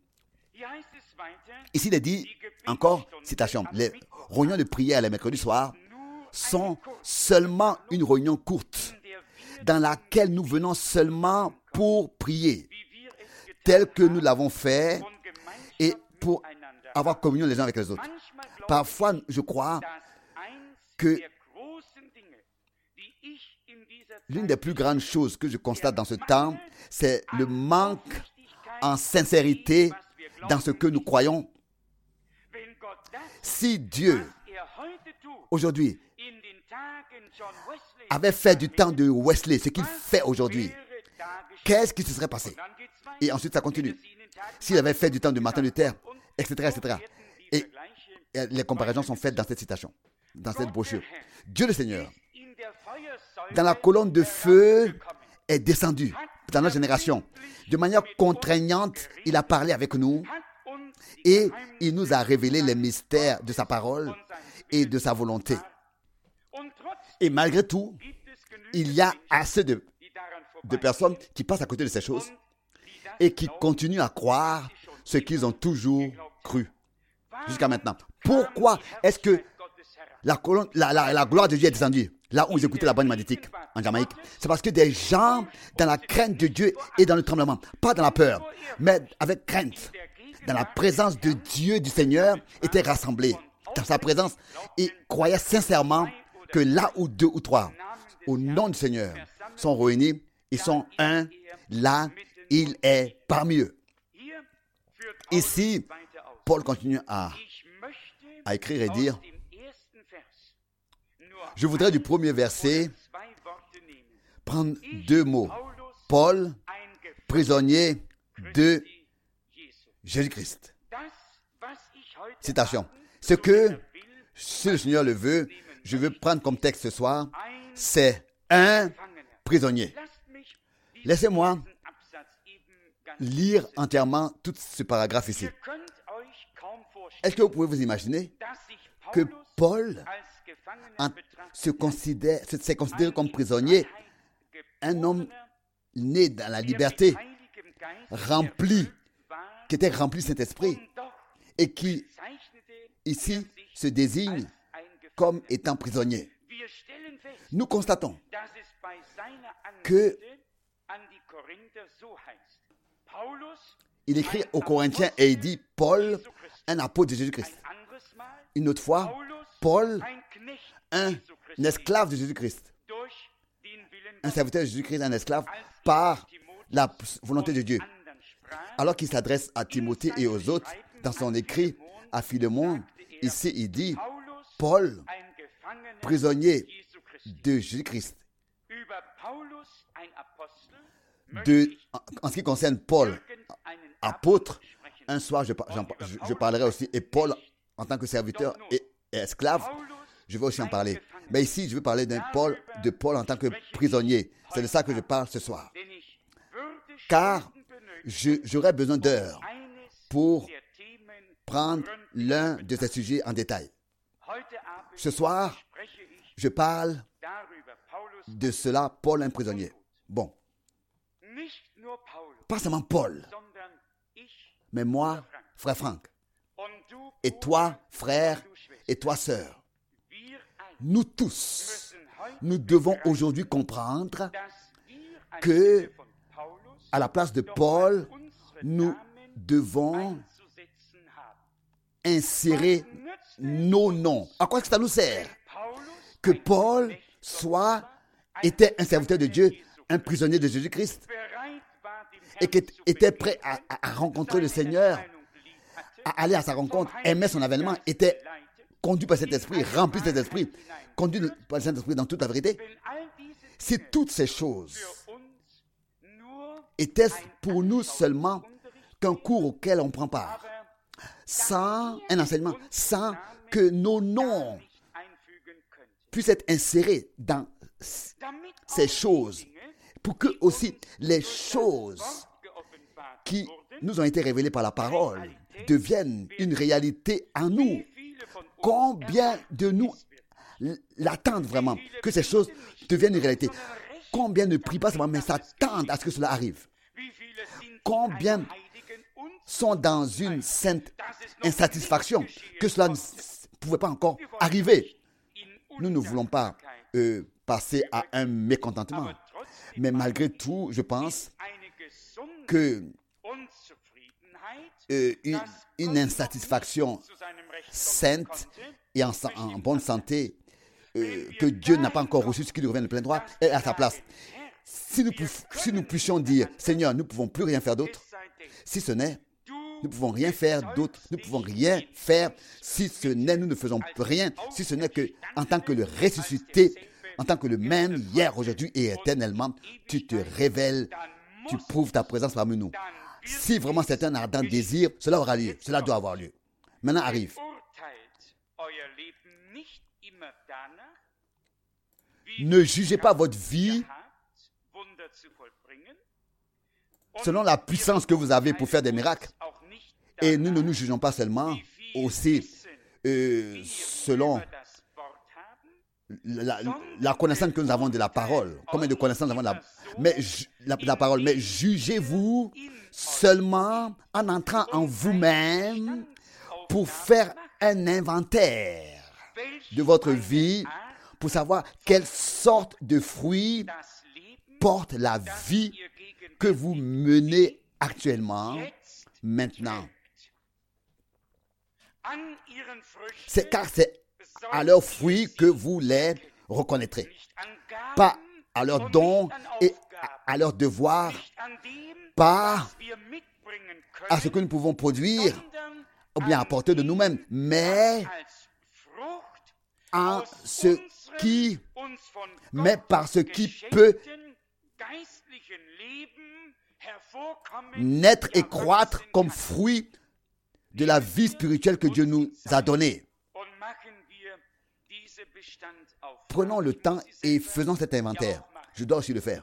Ici, il est dit, encore, citation, les réunions de prière les mercredis soirs sont seulement une réunion courte. dans laquelle nous venons seulement pour prier, tel que nous l'avons fait, et pour avoir communion les uns avec les autres. Parfois, je crois que l'une des plus grandes choses que je constate dans ce temps, c'est le manque en sincérité dans ce que nous croyons. Si Dieu, aujourd'hui, avait fait du temps de Wesley ce qu'il fait aujourd'hui, qu'est-ce qui se serait passé? Et ensuite, ça continue. S'il avait fait du temps de Martin Luther, et cetera, et cetera. Et, et les comparaisons sont faites dans cette citation, dans cette brochure. Dieu le Seigneur, dans la colonne de feu, est descendu dans notre génération. De manière contraignante, il a parlé avec nous et il nous a révélé les mystères de sa parole et de sa volonté. Et malgré tout, il y a assez de, de personnes qui passent à côté de ces choses et qui continuent à croire ce qu'ils ont toujours cru jusqu'à maintenant. Pourquoi est-ce que la, colonne, la, la, la gloire de Dieu est descendue là où ils écoutaient la bande magnétique en Jamaïque? C'est parce que des gens dans la crainte de Dieu et dans le tremblement, pas dans la peur, mais avec crainte, dans la présence de Dieu, du Seigneur, étaient rassemblés dans sa présence et croyaient sincèrement que là où deux ou trois, au nom du Seigneur, sont réunis, ils sont un, là, il est parmi eux. Ici, Paul continue à, à écrire et dire, je voudrais du premier verset prendre deux mots. Paul, prisonnier de Jésus-Christ. Citation. Ce que, si le Seigneur le veut, je veux prendre comme texte ce soir, c'est un prisonnier. Laissez-moi lire entièrement tout ce paragraphe ici. Est-ce que vous pouvez vous imaginer que Paul en, se considère, s'est considéré comme prisonnier, un homme né dans la liberté, rempli, qui était rempli de Saint-Esprit et qui, ici, se désigne comme étant prisonnier. Nous constatons que il écrit aux Corinthiens et il dit Paul, un apôtre de Jésus-Christ. Une autre fois, Paul, un esclave de Jésus-Christ. Un serviteur de Jésus-Christ, un esclave, par la volonté de Dieu. Alors qu'il s'adresse à Timothée et aux autres, dans son écrit à Philémon, ici il dit Paul, prisonnier de Jésus-Christ. De, en ce qui concerne Paul, apôtre, un soir je, je, je parlerai aussi, et Paul en tant que serviteur et, et esclave, je vais aussi en parler. Mais ici, je veux parler d'un Paul, de Paul en tant que prisonnier. C'est de ça que je parle ce soir. Car je, j'aurai besoin d'heures pour prendre l'un de ces sujets en détail. Ce soir, je parle de cela, Paul, un prisonnier. Bon. Pas seulement Paul, mais moi, frère Franck, et toi, frère, et toi, sœur. Nous tous, nous devons aujourd'hui comprendre que, à la place de Paul, nous devons insérer nos noms. À quoi est-ce que ça nous sert? Que Paul soit, était un serviteur de Dieu, un prisonnier de Jésus-Christ, et qui était prêt à, à rencontrer le Seigneur, à aller à sa rencontre, aimer son avènement, était conduit par cet esprit, rempli de cet esprit, conduit par cet esprit dans toute la vérité. Si toutes ces choses étaient pour nous seulement qu'un cours auquel on prend part, sans un enseignement, sans que nos noms puissent être insérés dans ces choses, pour que aussi les choses qui nous ont été révélées par la parole deviennent une réalité en nous. Combien de nous l'attendent vraiment, que ces choses deviennent une réalité? Combien ne prient pas seulement, mais s'attendent à ce que cela arrive? Combien sont dans une sainte insatisfaction que cela ne pouvait pas encore arriver? Nous ne voulons pas euh, passer à un mécontentement. Mais malgré tout, je pense que euh, une, une insatisfaction sainte et en, en bonne santé, euh, que Dieu n'a pas encore reçu ce qui lui revient de plein droit, est à sa place. Si nous, si nous puissions dire, Seigneur, nous ne pouvons plus rien faire d'autre, si ce n'est, nous ne pouvons rien faire d'autre, nous ne pouvons rien faire, si ce n'est, nous ne faisons rien, si ce n'est que, en tant que le ressuscité, en tant que le même hier, aujourd'hui et éternellement, tu te révèles, tu prouves ta présence parmi nous. Si vraiment c'est un ardent désir, cela aura lieu, cela doit avoir lieu. Maintenant arrive. Ne jugez pas votre vie selon la puissance que vous avez pour faire des miracles. Et nous ne nous jugeons pas seulement aussi euh, selon la, la connaissance que nous avons de la parole. Combien de connaissances nous avons de la, mais, la, la parole. Mais jugez-vous seulement en entrant en vous-même pour faire un inventaire de votre vie, pour savoir quelle sorte de fruits porte la vie que vous menez actuellement, maintenant. C'est car c'est à leurs fruits que vous les reconnaîtrez. Pas à leurs dons et à leurs devoirs, pas à ce que nous pouvons produire ou bien apporter de nous-mêmes, mais en ce qui, mais par ce qui peut naître et croître comme fruit de la vie spirituelle que Dieu nous a donnée. Prenons le temps et faisons cet inventaire. Je dois aussi le faire.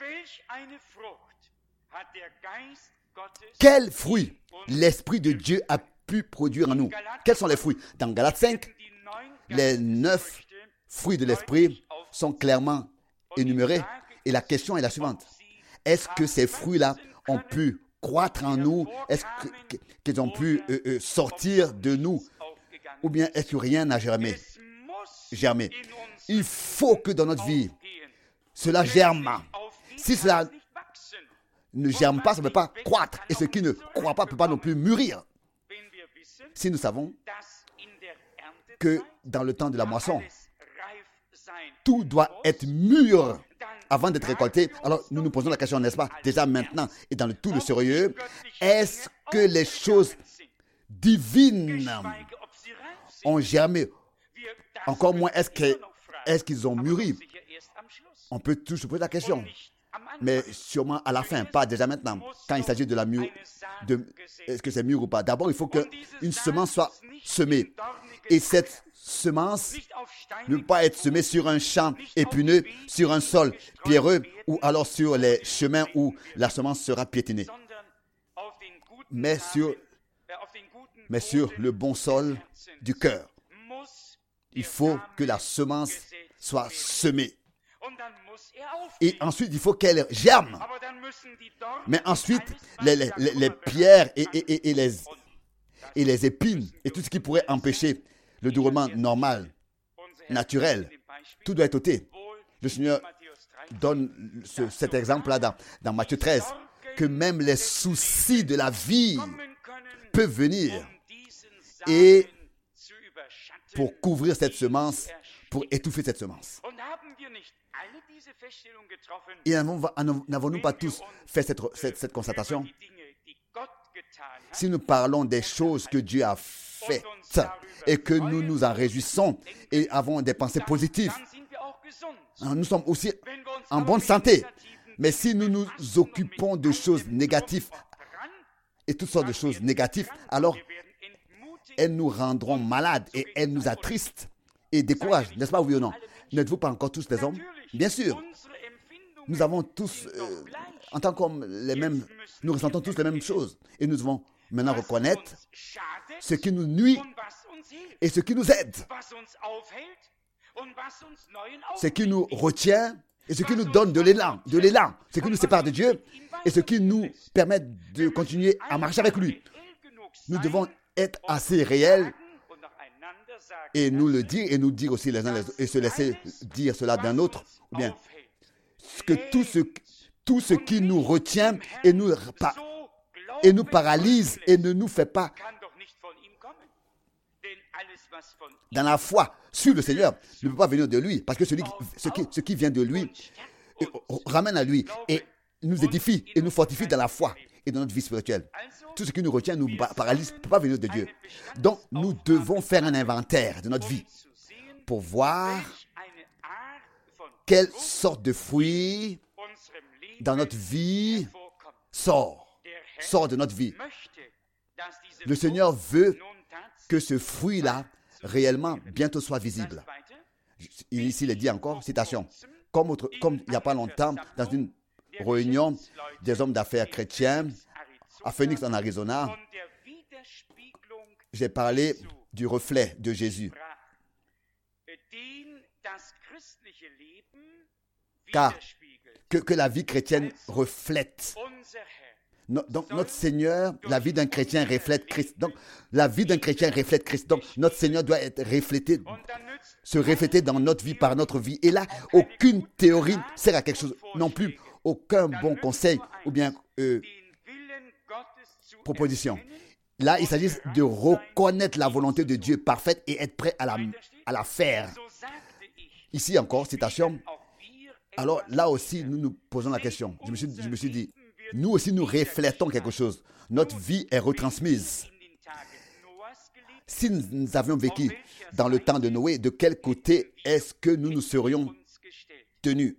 Quels fruits l'Esprit de Dieu a pu produire en nous? Quels sont les fruits? Dans Galates cinq, les neuf fruits de l'Esprit sont clairement énumérés. Et la question est la suivante. Est-ce que ces fruits-là ont pu croître en nous? Est-ce que, qu'ils ont pu euh, euh, sortir de nous? Ou bien est-ce que rien n'a germé? Germé. Il faut que dans notre vie, cela germe. Si cela ne germe pas, ça ne peut pas croître. Et ce qui ne croît pas ne peut pas non plus mûrir. Si nous savons que dans le temps de la moisson, tout doit être mûr avant d'être récolté, alors nous nous posons la question, n'est-ce pas, déjà maintenant et dans le tout le sérieux, est-ce que les choses divines ont germé? Encore moins, est-ce que, est-ce qu'ils ont mûri? On peut toujours se poser la question, mais sûrement à la fin, pas déjà maintenant. Quand il s'agit de la mûre, de, est-ce que c'est mûr ou pas? D'abord, il faut qu'une semence soit semée. Et cette semence ne peut pas être semée sur un champ épineux, sur un sol pierreux, ou alors sur les chemins où la semence sera piétinée. Mais sur, mais sur le bon sol du cœur. Il faut que la semence soit semée. Et ensuite, il faut qu'elle germe. Mais ensuite, les, les, les, les pierres et, et, et, et, les, et les épines et tout ce qui pourrait empêcher le déroulement normal, naturel, tout doit être ôté. Le Seigneur donne ce, cet exemple-là dans, dans Matthieu treize, que même les soucis de la vie peuvent venir et pour couvrir cette semence, pour étouffer cette semence. Et n'avons-nous pas tous fait cette, cette, cette constatation? Si nous parlons des choses que Dieu a faites et que nous nous en réjouissons et avons des pensées positives, nous sommes aussi en bonne santé. Mais si nous nous occupons de choses négatives et toutes sortes de choses négatives, alors elles nous rendront malades et elles nous attristent et découragent. N'est-ce pas, oui ou non? N'êtes-vous pas encore tous des hommes? Bien sûr. Nous avons tous, euh, en tant qu'hommes, les mêmes, nous ressentons tous les mêmes choses. Et nous devons maintenant reconnaître ce qui nous nuit et ce qui nous aide. Ce qui nous retient et ce qui nous donne de l'élan, de l'élan, ce qui nous sépare de Dieu et ce qui nous permet de continuer à marcher avec lui. Nous devons être assez réels et nous le dire et nous dire aussi les uns les autres et se laisser dire cela d'un autre, ou bien que tout ce, tout ce qui nous retient et nous, et nous paralyse et ne nous fait pas dans la foi sur le Seigneur ne peut pas venir de lui, parce que celui qui, ce, qui, ce qui vient de lui euh, ramène à lui et nous édifie et nous fortifie dans la foi et dans notre vie spirituelle. Tout ce qui nous retient, nous paralyse, ne peut pas venir de Dieu. Donc, nous devons faire un inventaire de notre vie pour voir quelle sorte de fruit dans notre vie sort, sort de notre vie. Le Seigneur veut que ce fruit-là, réellement, bientôt soit visible. Ici, il est dit encore, citation, comme, autre, comme il n'y a pas longtemps, dans une réunion des hommes d'affaires chrétiens à Phoenix, en Arizona, j'ai parlé du reflet de Jésus. Car que, que la vie chrétienne reflète. No, donc, notre Seigneur, la vie d'un chrétien reflète Christ. Donc, la vie d'un chrétien reflète Christ. Donc, notre Seigneur doit être reflété, se refléter dans notre vie, par notre vie. Et là, aucune théorie sert à quelque chose. Non plus, aucun bon conseil ou bien euh, proposition. Là, il s'agit de reconnaître la volonté de Dieu parfaite et être prêt à la, à la faire. Ici encore, citation. Alors là aussi, nous nous posons la question. Je me suis, je me suis dit, nous aussi, nous reflétons quelque chose. Notre vie est retransmise. Si nous avions vécu dans le temps de Noé, de quel côté est-ce que nous nous serions tenus?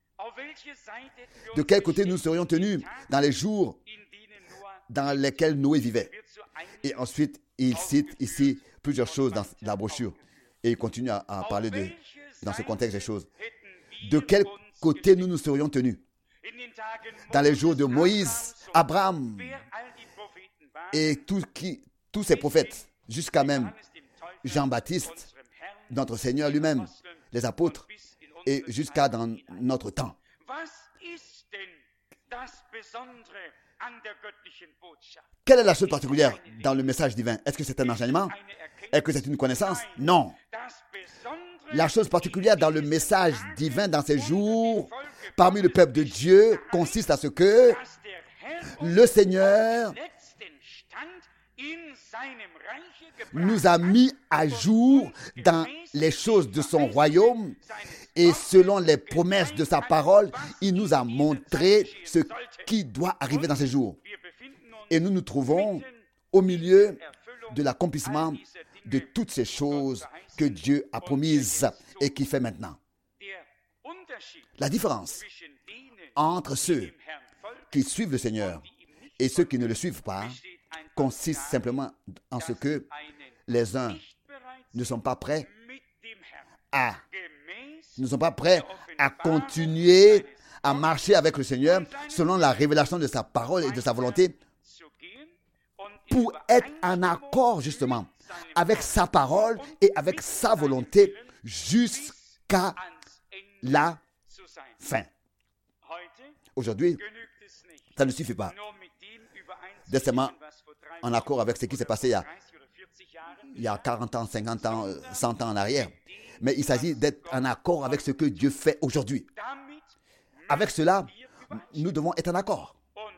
De quel côté nous serions tenus dans les jours dans lesquels Noé vivait? Et ensuite, il cite ici plusieurs choses dans la brochure. Et il continue à, à parler de, dans ce contexte des choses. De quel côté nous nous serions tenus? Dans les jours de Moïse, Abraham et tout qui, tous ces prophètes, jusqu'à même Jean-Baptiste, notre Seigneur lui-même, les apôtres, et jusqu'à dans notre temps. Quelle est la chose particulière dans le message divin? Est-ce que c'est un enseignement? Est-ce que c'est une connaissance? Non. La chose particulière dans le message divin dans ces jours, parmi le peuple de Dieu, consiste à ce que le Seigneur nous a mis à jour dans les choses de son royaume et selon les promesses de sa parole, il nous a montré ce qui doit arriver dans ces jours. Et nous nous trouvons au milieu de l'accomplissement de toutes ces choses que Dieu a promises et qu'il fait maintenant. La différence entre ceux qui suivent le Seigneur et ceux qui ne le suivent pas consiste simplement en ce que les uns ne sont pas prêts à ne sont pas prêts à continuer à marcher avec le Seigneur selon la révélation de sa parole et de sa volonté pour être en accord justement avec sa parole et avec sa volonté jusqu'à la fin. Aujourd'hui, ça ne suffit pas d'être seulement en accord avec ce qui s'est passé il y a, il y a quarante ans, cinquante ans, cent ans en arrière. Mais il s'agit d'être en accord avec ce que Dieu fait aujourd'hui. Avec cela, nous devons être en accord.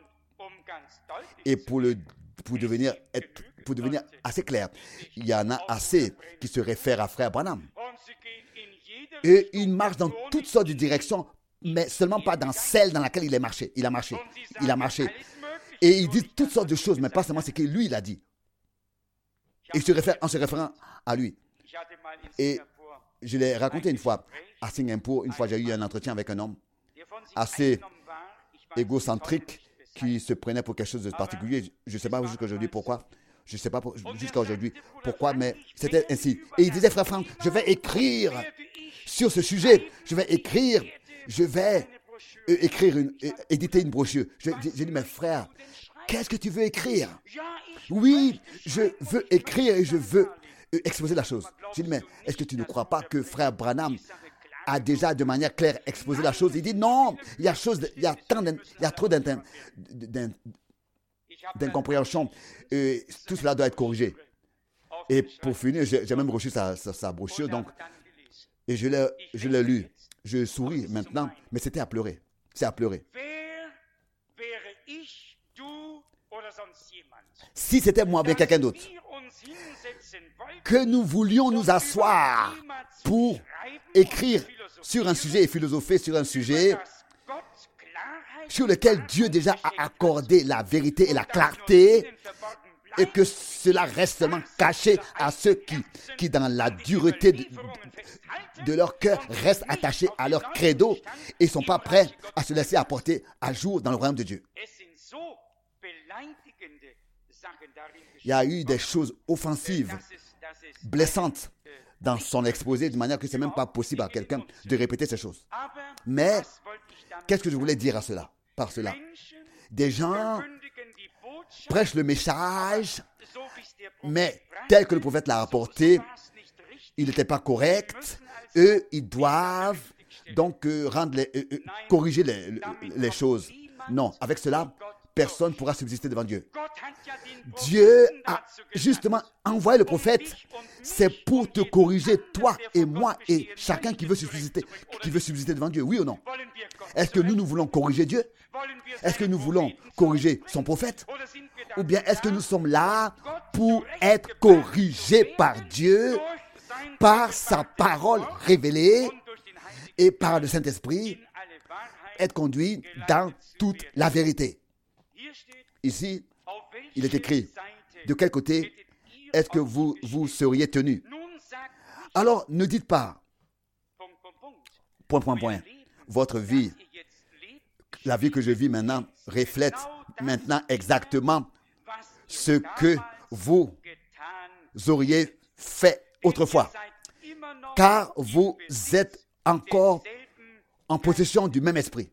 Et pour, le, pour, devenir, être, pour devenir assez clair, il y en a assez qui se réfèrent à Frère Branham. Et il marche dans toutes sortes de directions, mais seulement pas dans celle dans laquelle il est marché. Il a marché. Il a marché. Et il dit toutes sortes de choses, mais pas seulement ce que lui, il a dit. Et se réfère, en se référant à lui. Et je l'ai raconté une fois à Singapour. Une fois, j'ai eu un entretien avec un homme assez égocentrique qui se prenait pour quelque chose de particulier. Je ne sais pas jusqu'à aujourd'hui pourquoi. Je ne sais pas jusqu'à aujourd'hui pourquoi, mais c'était ainsi. Et il disait, frère Franck, je vais écrire sur ce sujet. Je vais écrire, je vais euh, écrire, une, euh, éditer une brochure. J'ai dit, mais frère, qu'est-ce que tu veux écrire? Oui, je veux écrire et je veux euh, exposer la chose. J'ai dit, mais est-ce que tu ne crois pas que frère Branham a déjà de manière claire exposé la chose? Il dit, non, il y a, chose de, il y a, tant il y a trop d'incompréhension. Euh, tout cela doit être corrigé. Et pour finir, j'ai même reçu sa, sa, sa brochure. Donc, Et je l'ai, je l'ai lu. Je souris maintenant, mais c'était à pleurer. C'est à pleurer. Si c'était moi ou bien quelqu'un d'autre, que nous voulions nous asseoir pour écrire sur un sujet et philosopher sur un sujet sur lequel Dieu déjà a accordé la vérité et la clarté, et que cela reste seulement caché à ceux qui, qui dans la dureté de, de leur cœur, restent attachés à leur credo et ne sont pas prêts à se laisser apporter à jour dans le royaume de Dieu. Il y a eu des choses offensives, blessantes dans son exposé, de manière que ce n'est même pas possible à quelqu'un de répéter ces choses. Mais, qu'est-ce que je voulais dire à cela, par cela? Des gens prêchent le message, mais tel que le prophète l'a rapporté, il n'était pas correct. Eux, ils doivent donc euh, rendre les, euh, euh, corriger les, les choses. Non, avec cela, personne ne pourra subsister devant Dieu. Dieu a justement envoyé le prophète. C'est pour te corriger, toi et moi et chacun qui veut subsister, qui veut subsister devant Dieu. Oui ou non? Est-ce que nous, nous voulons corriger Dieu? Est-ce que nous voulons corriger son prophète? Ou bien est-ce que nous sommes là pour être corrigés par Dieu, par sa parole révélée et par le Saint-Esprit, être conduit dans toute la vérité? Ici, il est écrit, de quel côté est-ce que vous, vous seriez tenus? Alors, ne dites pas, point, point, point, votre vie, la vie que je vis maintenant, reflète maintenant exactement ce que vous auriez fait autrefois. Car vous êtes encore en possession du même esprit.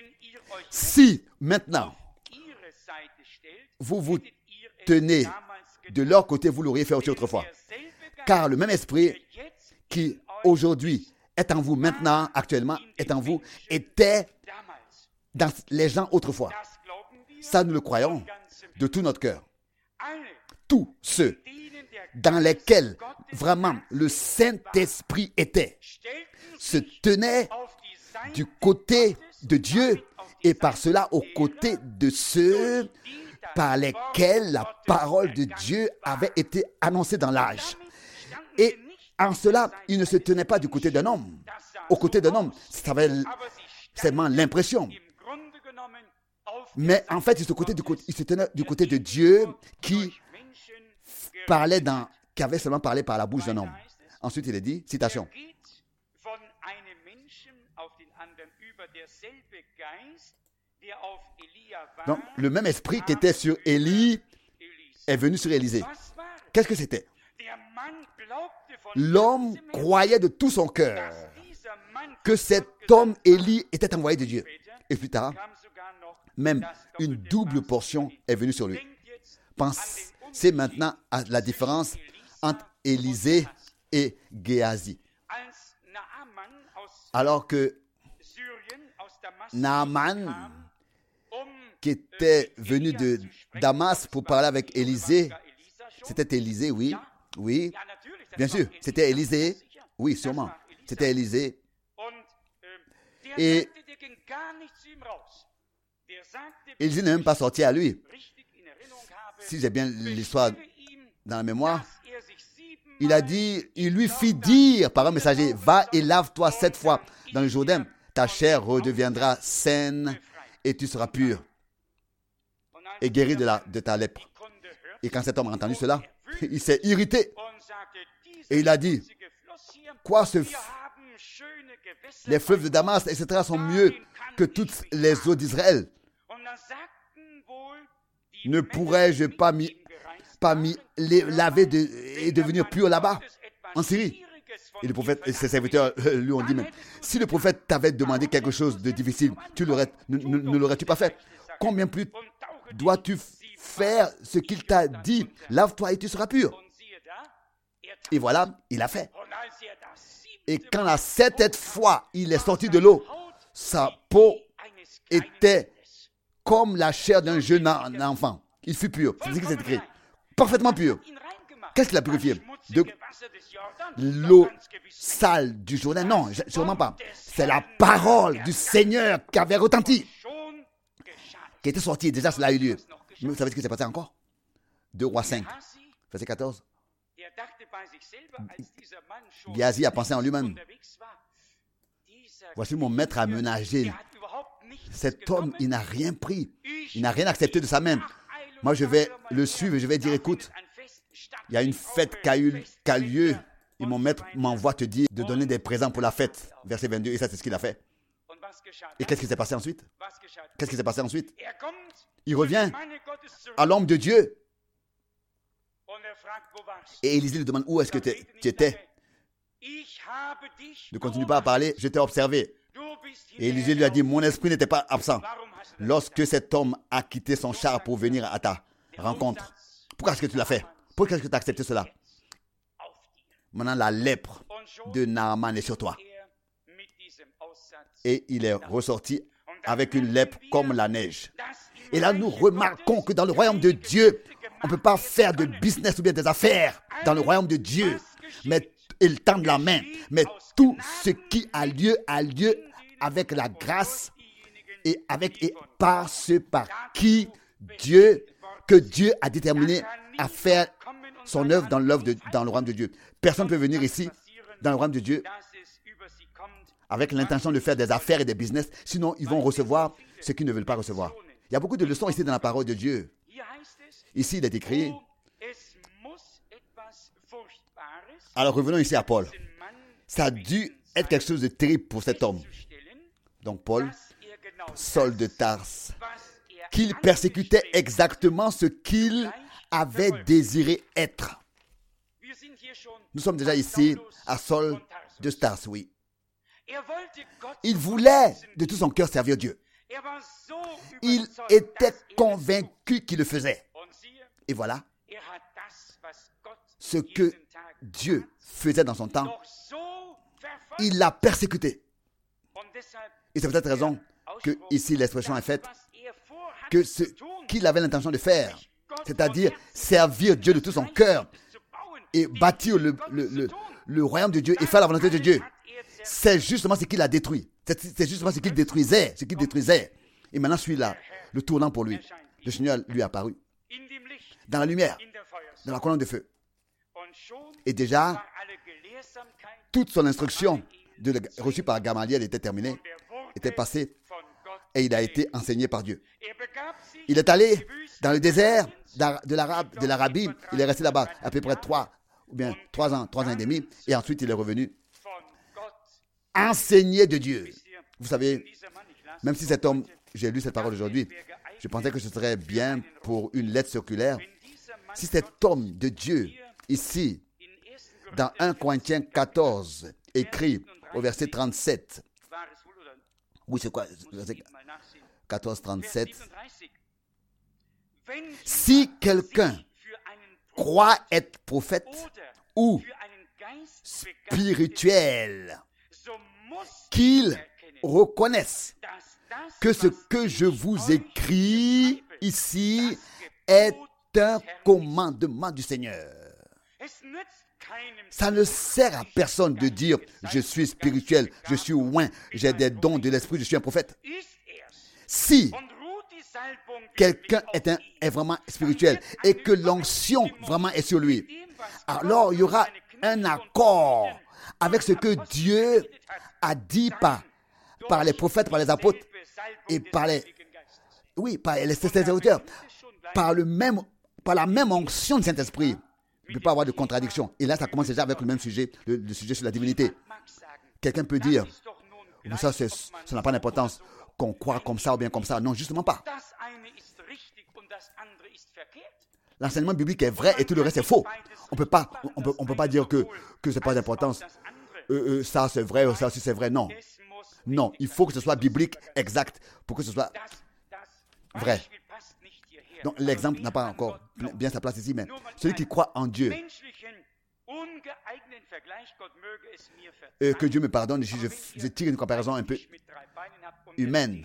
Si maintenant, vous vous tenez de leur côté, vous l'auriez fait aussi autrefois. Car le même esprit qui aujourd'hui est en vous maintenant, actuellement, est en vous, était dans les gens autrefois. Ça, nous le croyons de tout notre cœur. Tous ceux dans lesquels vraiment le Saint-Esprit était, se tenaient du côté de Dieu et par cela aux côtés de ceux par lesquels la parole de Dieu avait été annoncée dans l'âge. Et en cela, il ne se tenait pas du côté d'un homme. Au côté d'un homme, ça avait seulement l'impression. Mais en fait, il se, côté du côté, il se tenait du côté de Dieu qui parlait dans, qui avait seulement parlé par la bouche d'un homme. Ensuite, il est dit, citation. Donc, le même esprit qui était sur Élie est venu sur Élisée. Qu'est-ce que c'était? L'homme croyait de tout son cœur que cet homme Élie était envoyé de Dieu. Et plus tard, même une double portion est venue sur lui. Pensez maintenant à la différence entre Élisée et Géasi. Alors que Naaman, qui était venu de Damas pour parler avec Élisée, c'était Élisée, oui, oui, bien sûr, c'était Élisée, oui, sûrement, c'était Élisée. Et Élisée n'est même pas sorti à lui. Si j'ai bien l'histoire dans la mémoire, il a dit, il lui fit dire par un messager, va et lave-toi sept fois dans le Jourdain, ta chair redeviendra saine et tu seras pur et guéri de, la, de ta lèpre. Et quand cet homme a entendu cela, il s'est irrité et il a dit, quoi ce f... les fleuves de Damas, et cetera sont mieux que toutes les eaux d'Israël. Ne pourrais-je pas m'y, pas m'y laver de, et devenir pur là-bas, en Syrie? Et le prophète et ses serviteurs lui ont dit, mais si le prophète t'avait demandé quelque chose de difficile, tu l'aurais, ne, ne, ne l'aurais-tu pas fait? Combien plus dois-tu faire ce qu'il t'a dit? Lave-toi et tu seras pur. Et voilà, il a fait. Et quand la septième fois il est sorti de l'eau, sa peau était comme la chair d'un jeune enfant. Il fut pur. C'est ce qui s'est écrit. Parfaitement pur. Qu'est-ce qu'il a purifié? De l'eau sale du Jourdain? Non, sûrement pas. C'est la parole du Seigneur qui avait retenti, qui était sortie. Déjà, cela a eu lieu. Mais vous savez ce qui s'est passé encore? deux Rois cinq, verset quatorze. Géasi a pensé en lui-même. Voici mon maître a ménagé. Cet homme, il n'a rien pris. Il n'a rien accepté de sa main. Moi, je vais le suivre et je vais dire, écoute, il y a une fête qui a, eu, qui a lieu. Et mon maître m'envoie te dire de donner des présents pour la fête. Verset vingt-deux, et ça, c'est ce qu'il a fait. Et qu'est-ce qui s'est passé ensuite? Qu'est-ce qui s'est passé ensuite? Il revient à l'homme de Dieu. Et Élisée lui demande, où est-ce que tu étais? Ne continue pas à parler, je t'ai observé. Et Élisée lui a dit, mon esprit n'était pas absent lorsque cet homme a quitté son char pour venir à ta rencontre. Pourquoi est-ce que tu l'as fait? Pourquoi est-ce que tu as accepté cela? Maintenant, la lèpre de Naaman est sur toi. Et il est ressorti avec une lèpre comme la neige. Et là, nous remarquons que dans le royaume de Dieu, on ne peut pas faire de business ou bien des affaires dans le royaume de Dieu. Mais il tend la main. Mais tout ce qui a lieu, a lieu avec la grâce et avec et par ce par qui Dieu, que Dieu a déterminé à faire son œuvre dans l'œuvre de, dans le royaume de Dieu. Personne ne peut venir ici dans le royaume de Dieu avec l'intention de faire des affaires et des business, sinon ils vont recevoir ce qu'ils ne veulent pas recevoir. Il y a beaucoup de leçons ici dans la parole de Dieu. Ici, il est écrit. Alors revenons ici à Paul. Ça a dû être quelque chose de terrible pour cet homme. Donc Paul, Saul de Tarse, qu'il persécutait exactement ce qu'il avait désiré être. Nous sommes déjà ici à Saul de Tarse, oui. Il voulait de tout son cœur servir Dieu. Il était convaincu qu'il le faisait. Et voilà ce que Dieu faisait dans son temps. Il l'a persécuté. Et c'est pour cette raison que ici l'expression est faite que ce qu'il avait l'intention de faire, c'est-à-dire servir Dieu de tout son cœur et bâtir le, le, le, le royaume de Dieu et faire la volonté de Dieu, c'est justement ce qu'il a détruit. C'est, c'est justement ce qu'il détruisait, ce qu'il détruisait. Et maintenant, celui-là, le tournant pour lui, le Seigneur lui est apparu dans la lumière, dans la colonne de feu. Et déjà, toute son instruction de, reçue par Gamaliel était terminée, était passée, et il a été enseigné par Dieu. Il est allé dans le désert de l'Arabe, de l'Arabie. Il est resté là-bas à peu près trois, ou bien trois ans, trois ans et demi, et ensuite il est revenu enseigné de Dieu. Vous savez, même si cet homme, j'ai lu cette parole aujourd'hui, je pensais que ce serait bien pour une lettre circulaire. Si cet homme de Dieu, ici, dans premier Corinthiens quatorze, écrit au verset trente-sept, oui, c'est quoi, quatorze, trente-sept. Si quelqu'un croit être prophète ou spirituel, qu'il reconnaisse que ce que je vous écris ici est un commandement du Seigneur. Ça ne sert à personne de dire je suis spirituel, je suis oint, j'ai des dons de l'esprit, je suis un prophète. Si quelqu'un est, un, est vraiment spirituel et que l'onction vraiment est sur lui, alors il y aura un accord avec ce que Dieu a dit par, par les prophètes, par les apôtres et par les, oui, par les serviteurs, par, le même, par la même onction du Saint-Esprit. Il ne peut pas avoir de contradiction. Et là, ça commence déjà avec le même sujet, le, le sujet sur la divinité. Quelqu'un peut dire, mais ça, c'est, ça n'a pas d'importance qu'on croit comme ça ou bien comme ça. Non, justement pas. L'enseignement biblique est vrai et tout le reste est faux. On peut pas, on peut, on peut pas dire que que c'est pas d'importance. Euh, euh, ça c'est vrai, ça aussi c'est vrai. Non, non, il faut que ce soit biblique, exact, pour que ce soit vrai. Donc l'exemple n'a pas encore bien sa place ici, mais celui qui croit en Dieu, euh, que Dieu me pardonne, je, je, je tire une comparaison un peu humaine.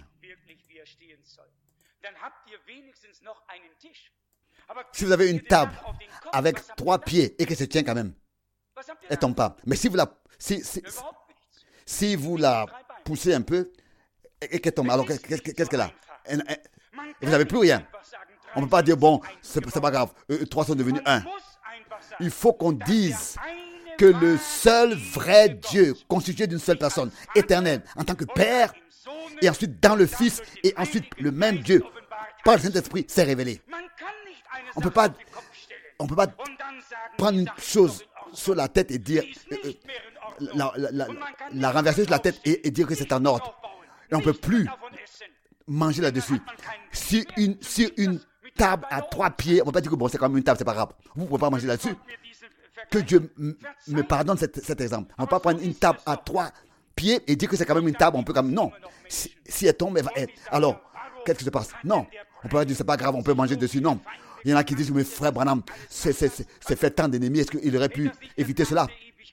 Si vous avez une table avec trois pieds et qu'elle se tient quand même. Elle ne tombe pas. Mais si vous la, si, si, si vous la poussez un peu et qu'elle tombe, alors qu'est-ce, qu'est-ce qu'elle a? elle, elle, Vous n'avez plus rien. On ne peut pas dire, bon, c'est, c'est pas grave, euh, trois sont devenus un. Il faut qu'on dise que le seul vrai Dieu, constitué d'une seule personne, éternelle, en tant que Père, et ensuite dans le Fils, et ensuite le même Dieu, par le Saint-Esprit, s'est révélé. On ne peut pas, on peut pas prendre une chose sur la tête et dire, euh, la, la, la, la renverser sur la tête et, et dire que c'est en ordre. Et on ne peut plus manger là-dessus. Sur une, sur une table à trois pieds, on ne peut pas dire que bon, c'est quand même une table, c'est pas grave. Vous ne pouvez pas manger là-dessus. Que Dieu m- me pardonne cet, cet exemple. On ne peut pas prendre une table à trois pieds et dire que c'est quand même une table, on peut quand même. Non. Si, si elle tombe, elle va être. Alors, qu'est-ce qui se passe? Non. On peut pas dire c'est pas grave, on peut manger dessus. Non. Il y en a qui disent, mais frère Branham, c'est, c'est, c'est, c'est fait tant d'ennemis, est-ce qu'il aurait pu éviter cela?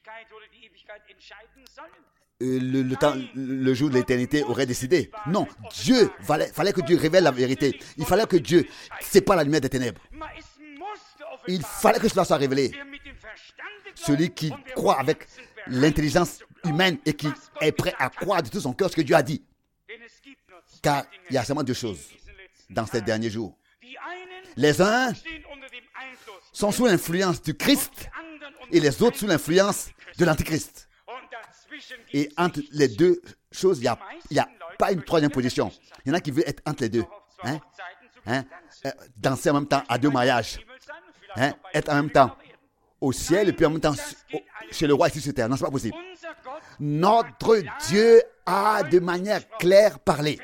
Le, le, temps, le jour de l'éternité aurait décidé. Non, Dieu, fallait, fallait que Dieu révèle la vérité. Il fallait que Dieu sépare la lumière des ténèbres. Il fallait que cela soit révélé. Celui qui croit avec l'intelligence humaine et qui est prêt à croire de tout son cœur ce que Dieu a dit. Car il y a seulement deux choses dans ces derniers jours. Les uns sont sous l'influence du Christ et les autres sous l'influence de l'Antichrist. Et entre les deux choses, il n'y a, a pas une troisième position. Il y en a qui veulent être entre les deux. Hein? Hein? Danser en même temps à deux mariages. Hein? Être en même temps au ciel et puis en même temps chez le roi ici sur terre. Non, ce n'est pas possible. Notre Dieu a de manière claire parlé.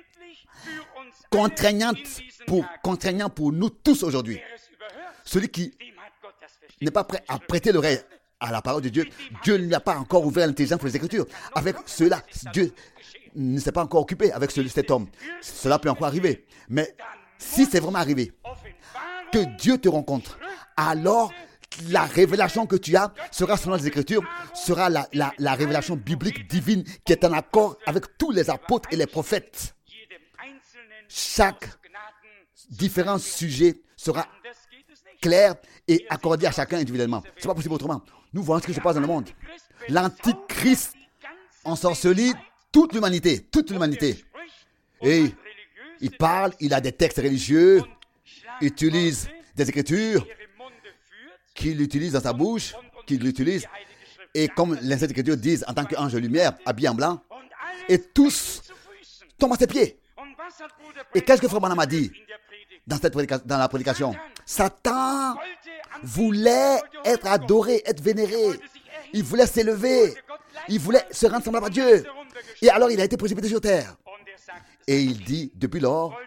Contraignante pour, contraignant pour nous tous aujourd'hui. Celui qui n'est pas prêt à prêter l'oreille à la parole de Dieu, Dieu ne lui a pas encore ouvert l'intelligence pour les Écritures. Avec cela, Dieu ne s'est pas encore occupé avec ce, cet homme. Cela peut encore arriver. Mais si c'est vraiment arrivé, que Dieu te rencontre, alors la révélation que tu as sera selon les Écritures, sera la, la, la révélation biblique divine qui est en accord avec tous les apôtres et les prophètes. Chaque différent sujet sera clair et accordé à chacun individuellement. Ce n'est pas possible autrement. Nous voyons ce qui se passe dans le monde. L'Antichrist ensorcelit toute l'humanité, toute l'humanité. Et il parle, il a des textes religieux, il utilise des écritures qu'il utilise dans sa bouche, qu'il utilise. Et comme les Saintes Écritures disent, en tant qu'ange de lumière, habillé en blanc, et tous tombent à ses pieds. Et qu'est-ce que Frère Branham a dit dans, cette prédica- dans la prédication? Satan voulait être adoré, être vénéré. Il voulait s'élever. Il voulait se rendre semblable à Dieu. Et alors il a été précipité sur terre. Et il dit, depuis lors,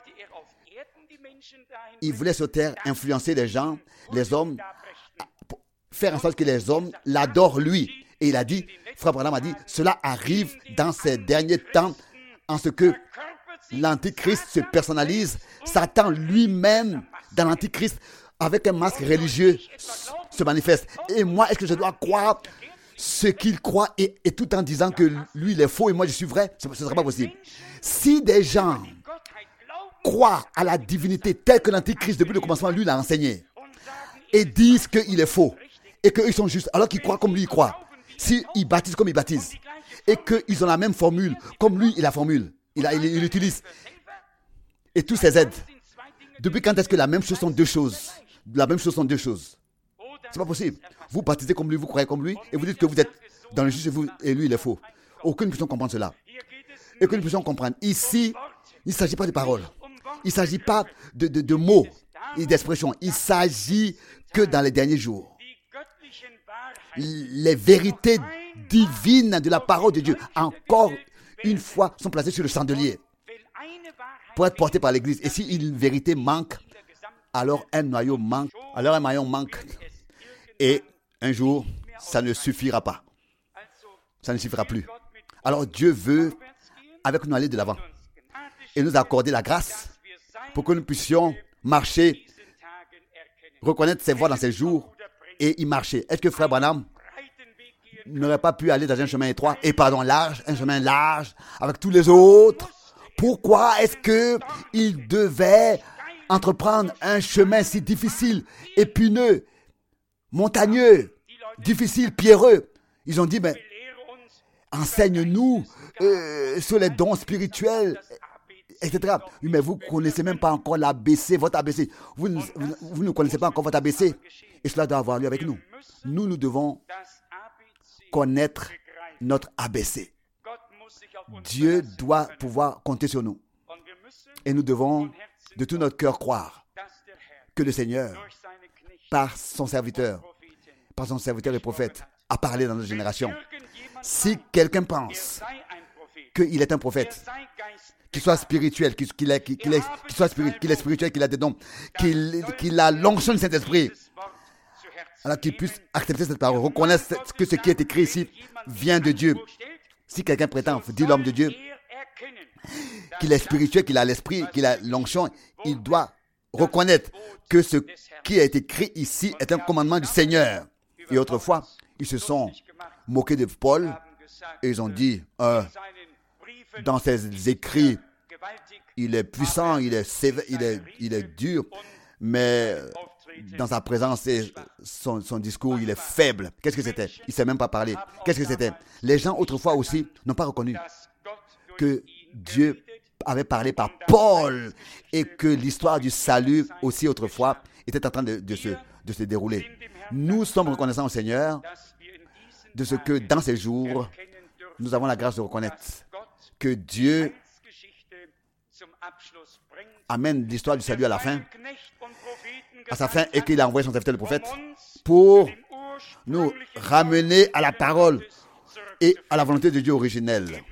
il voulait sur terre influencer les gens, les hommes, faire en sorte que les hommes l'adorent lui. Et il a dit, Frère Branham a dit, cela arrive dans ces derniers temps en ce que l'Antichrist se personnalise. Satan lui-même, dans l'Antichrist, avec un masque religieux, se manifeste. Et moi, est-ce que je dois croire ce qu'il croit et, et tout en disant que lui, il est faux et moi, je suis vrai? Ce ne sera pas possible. Si des gens croient à la divinité telle que l'Antichrist, depuis le commencement, lui, l'a enseigné, et disent qu'il est faux et qu'ils sont justes, alors qu'ils croient comme lui, il croit. S'ils baptisent comme il baptise et qu'ils ont la même formule, comme lui, il la formule, il, a, il, il l'utilise, et tous ces aides. Depuis quand est-ce que la même chose sont deux choses? La même chose sont deux choses. C'est pas possible. Vous baptisez comme lui, vous croyez comme lui, et vous dites que vous êtes dans le juste et, vous, et lui, il est faux. Aucune ne peut comprendre cela. Et que nous puissions comprendre. Ici, il ne s'agit pas de paroles. Il ne s'agit pas de, de, de mots et d'expressions. Il s'agit que dans les derniers jours, les vérités divines de la parole de Dieu, encore une fois, sont placées sur le chandelier pour être portées par l'Église. Et si une vérité manque, alors un noyau manque. Alors un maillon manque. Et un jour, ça ne suffira pas. Ça ne suffira plus. Alors Dieu veut, avec nous, aller de l'avant et nous accorder la grâce pour que nous puissions marcher, reconnaître ses voies dans ces jours et y marcher. Est-ce que Frère Branham n'aurait pas pu aller dans un chemin étroit et pardon large, un chemin large avec tous les autres? Pourquoi est-ce que il devait entreprendre un chemin si difficile, épineux montagneux, difficile, pierreux. Ils ont dit, mais enseigne-nous euh, sur les dons spirituels, et cetera. Oui, mais vous ne connaissez même pas encore l'A B C, votre A B C. Vous, vous, vous ne connaissez pas encore votre A B C. Et cela doit avoir lieu avec nous. Nous, nous devons connaître notre A B C. Dieu doit pouvoir compter sur nous. Et nous devons de tout notre cœur croire que le Seigneur, par son serviteur, par son serviteur et prophète, a parlé dans notre génération. Si quelqu'un pense qu'il est un prophète, qu'il soit spirituel, qu'il, qu'il, est, qu'il, est, qu'il soit spiri- qu'il est spirituel, qu'il a des dons, qu'il, qu'il a l'onction du Saint-Esprit, alors qu'il puisse accepter cette parole, reconnaître que ce qui est écrit ici vient de Dieu. Si quelqu'un prétend, dit l'homme de Dieu, qu'il est spirituel, qu'il a l'esprit, qu'il a l'onction, il doit reconnaître que ce qui a été écrit ici est un commandement du Seigneur. Et autrefois, ils se sont moqués de Paul et ils ont dit, euh, dans ses écrits, il est puissant, il est sévère, il est, il est dur, mais dans sa présence et son, son discours, il est faible. Qu'est-ce que c'était? Il ne sait même pas parler. Qu'est-ce que c'était? Les gens autrefois aussi n'ont pas reconnu que Dieu avait parlé par Paul et que l'histoire du salut aussi autrefois était en train de, de, se, de se dérouler. Nous sommes reconnaissants au Seigneur de ce que dans ces jours, nous avons la grâce de reconnaître que Dieu amène l'histoire du salut à la fin, à sa fin, et qu'il a envoyé son serviteur le prophète pour nous ramener à la parole et à la volonté de Dieu originelle.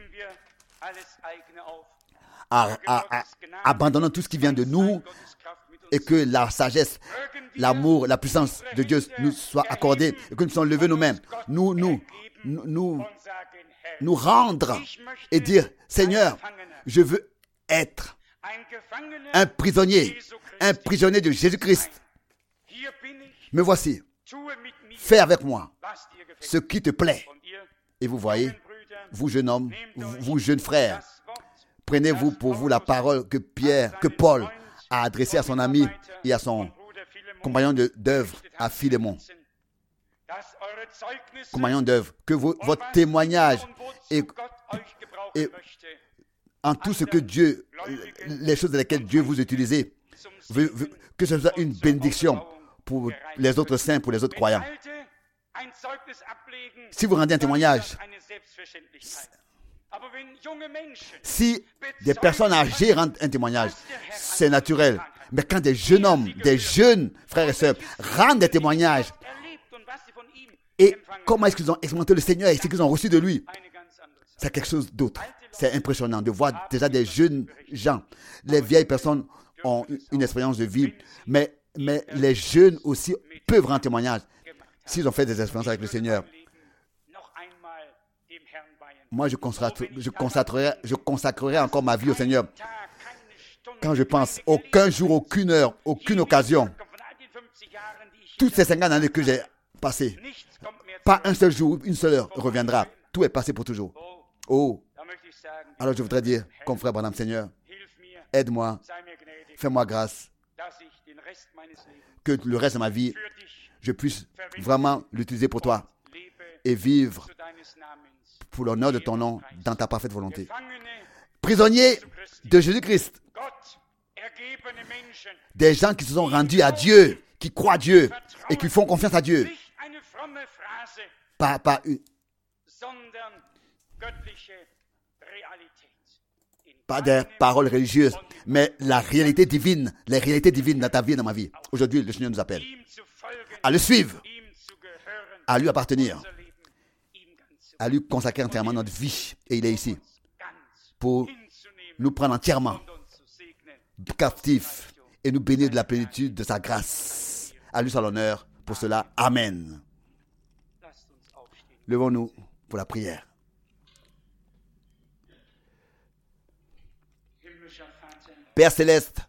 À, à, à, abandonnant tout ce qui vient de nous et que la sagesse, l'amour, la puissance de Dieu nous soit accordée et que nous soyons levés nous-mêmes, nous, nous, nous, nous, nous rendre et dire, Seigneur, je veux être un prisonnier, un prisonnier de Jésus-Christ. Me voici, fais avec moi ce qui te plaît. Et vous voyez, vous jeunes hommes, vous jeunes frères, prenez-vous pour vous la parole que Pierre, que Paul a adressée à son ami et à son compagnon de, d'œuvre, à Philémon. Compagnon d'œuvre, que vos, votre témoignage et, et en tout ce que Dieu, les choses dans lesquelles Dieu vous utilise, que ce soit une bénédiction pour les autres saints, pour les autres croyants. Si vous rendez un témoignage, si des personnes âgées rendent un témoignage, c'est naturel. Mais quand des jeunes hommes, des jeunes frères et sœurs rendent des témoignages, et comment est-ce qu'ils ont expérimenté le Seigneur et ce qu'ils ont reçu de lui, c'est quelque chose d'autre. C'est impressionnant de voir déjà des jeunes gens. Les vieilles personnes ont une expérience de vie, mais, mais les jeunes aussi peuvent rendre témoignage s'ils ont fait des expériences avec le Seigneur. Moi, je consacrerai, je, consacrerai, je consacrerai encore ma vie au Seigneur. Quand je pense, aucun jour, aucune heure, aucune occasion, toutes ces cinquante années que j'ai passées, pas un seul jour, une seule heure reviendra. Tout est passé pour toujours. Oh, alors je voudrais dire, comme frère Branham, Seigneur, aide-moi, fais-moi grâce, que le reste de ma vie, je puisse vraiment l'utiliser pour toi et vivre pour l'honneur de ton nom dans ta parfaite volonté. Prisonniers de Jésus-Christ, des gens qui se sont rendus à Dieu, qui croient à Dieu et qui font confiance à Dieu. Pas, pas, une, pas des paroles religieuses, mais la réalité divine, les réalités divines dans ta vie et dans ma vie. Aujourd'hui, le Seigneur nous appelle à le suivre, à lui appartenir, à lui consacrer entièrement notre vie. Et il est ici pour nous prendre entièrement captifs et nous bénir de la plénitude de sa grâce. À lui soit l'honneur pour cela. Amen. Levons-nous pour la prière. Père céleste,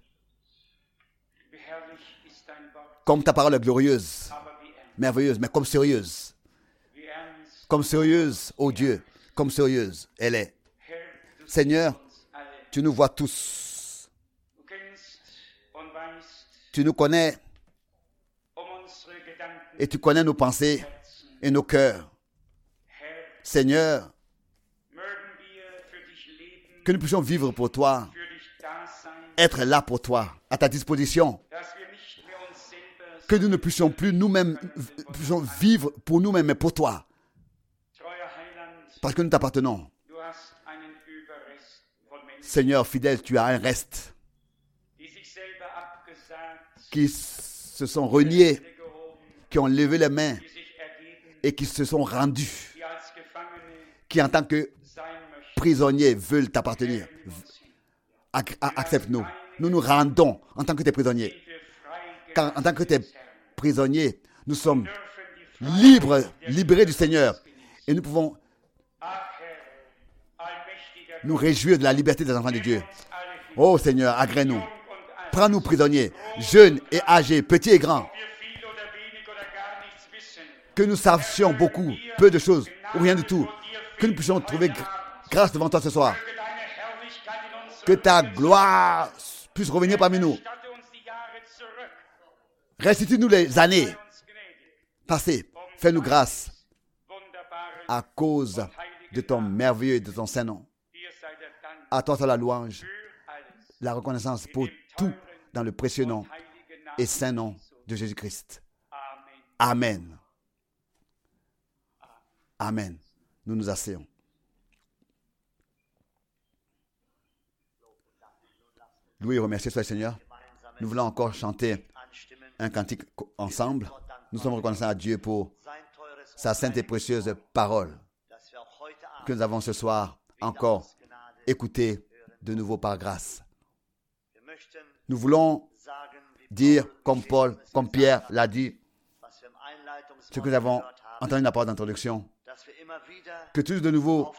comme ta parole est glorieuse, merveilleuse, mais comme sérieuse, comme sérieuse, ô Dieu, comme sérieuse, elle est. Seigneur, tu nous vois tous. Tu nous connais et tu connais nos pensées et nos cœurs. Seigneur, que nous puissions vivre pour toi, être là pour toi, à ta disposition. Que nous ne puissions plus nous-mêmes puissions vivre pour nous-mêmes, mais pour toi. Parce que nous t'appartenons. Seigneur fidèle, tu as un reste qui se sont reniés, qui ont levé les mains et qui se sont rendus, qui en tant que prisonniers veulent t'appartenir. Accepte-nous. Nous nous rendons en tant que tes prisonniers. Car en tant que tes prisonniers, nous sommes libres, libérés du Seigneur. Et nous pouvons nous réjouir de la liberté des enfants de Dieu. Oh Seigneur, agrée-nous. Prends-nous prisonniers, jeunes et âgés, petits et grands. Que nous sachions beaucoup, peu de choses, ou rien du tout. Que nous puissions trouver grâce devant toi ce soir. Que ta gloire puisse revenir parmi nous. Restitue-nous les années passées. Fais-nous grâce à cause de ton merveilleux et de ton saint nom. À toi, la louange, la reconnaissance pour tout dans le précieux nom et saint nom de Jésus-Christ. Amen. Amen. Nous nous asseyons. Loué et remercié soit le Seigneur. Nous voulons encore chanter un cantique ensemble. Nous sommes reconnaissants à Dieu pour sa sainte et précieuse parole que nous avons ce soir encore écoutée de nouveau par grâce. Nous voulons dire, comme Paul, comme Pierre l'a dit, ce que nous avons entendu dans la parole d'introduction, que tous de nouveau,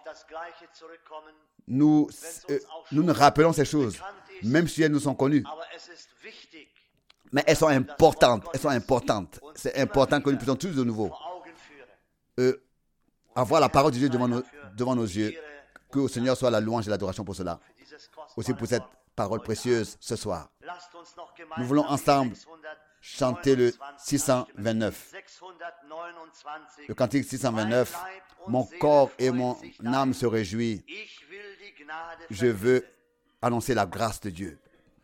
nous, euh, nous nous rappelons ces choses, même si elles nous sont connues. Mais elles sont importantes, elles sont importantes. C'est important que nous puissions tous de nouveau euh, avoir la parole de Dieu devant nos, devant nos yeux. Que au Seigneur soit la louange et l'adoration pour cela. Aussi pour cette parole précieuse ce soir. Nous voulons ensemble chanter le six cent vingt-neuf. Le cantique six cent vingt-neuf. Mon corps et mon âme se réjouissent. Je veux annoncer la grâce de Dieu.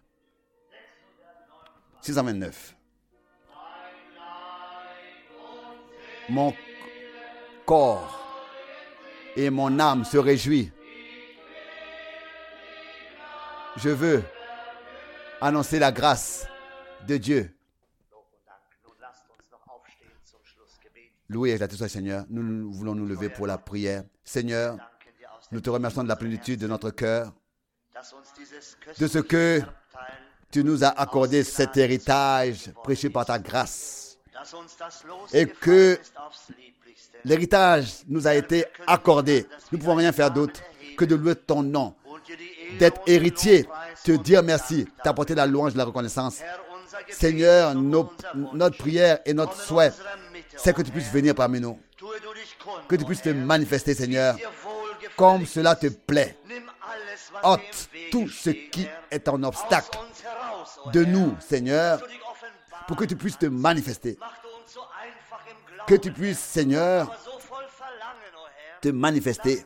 six cent vingt-neuf. Mon corps et mon âme se réjouissent. Je veux annoncer la grâce de Dieu. Loué et glorifié soit le Seigneur. Nous voulons nous lever pour la prière. Seigneur, nous te remercions de la plénitude de notre cœur, de ce que tu nous as accordé cet héritage précieux par ta grâce, et que l'héritage nous a été accordé. Nous ne pouvons rien faire d'autre que de louer ton nom, d'être héritier, te dire merci, t'apporter la louange, la reconnaissance. Seigneur, nos, notre prière et notre souhait, c'est que tu puisses venir parmi nous, que tu puisses te manifester, Seigneur, comme cela te plaît. Ôte tout ce qui est un obstacle de nous, Seigneur, pour que tu puisses te manifester. Que tu puisses, Seigneur, te manifester.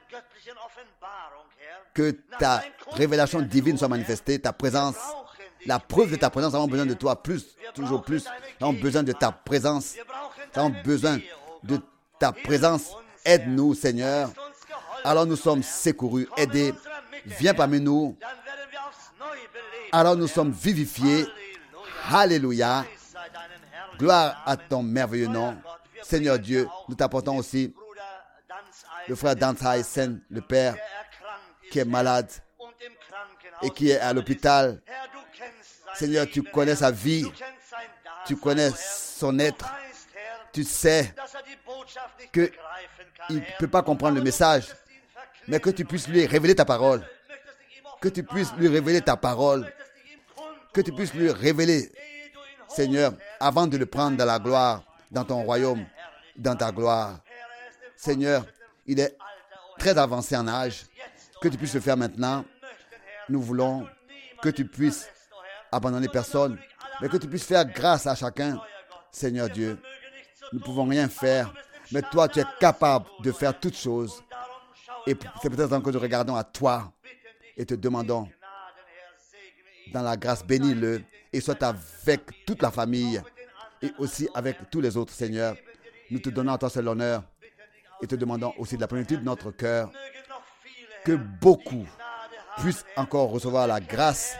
Que ta révélation divine soit manifestée, ta présence, la preuve de ta présence. Nous avons besoin de toi plus, toujours plus. Nous avons besoin de ta présence. Nous avons besoin de ta présence. Aide-nous, Seigneur. Alors nous sommes secourus, aidés. Viens parmi nous. Alors nous sommes vivifiés. Alléluia. Gloire à ton merveilleux nom. Seigneur Dieu, nous t'apportons aussi le frère Dantai Sen, le père qui est malade et qui est à l'hôpital. Seigneur, tu connais sa vie, tu connais son être, tu sais qu'il ne peut pas comprendre le message, mais que tu puisses lui révéler ta parole, que tu puisses lui révéler ta parole, que tu puisses lui révéler, Seigneur, avant de le prendre dans la gloire, dans ton royaume, dans ta gloire. Seigneur, il est très avancé en âge, que tu puisses le faire maintenant. Nous voulons que tu puisses abandonner personne, mais que tu puisses faire grâce à chacun, Seigneur Dieu. Nous ne pouvons rien faire, mais toi, tu es capable de faire toutes choses. Et c'est peut-être que nous regardons à toi et te demandons, dans la grâce, bénis-le et sois avec toute la famille et aussi avec tous les autres, Seigneur. Nous te donnons à toi seul l'honneur et te demandons aussi de la plénitude de notre cœur que beaucoup puissent encore recevoir la grâce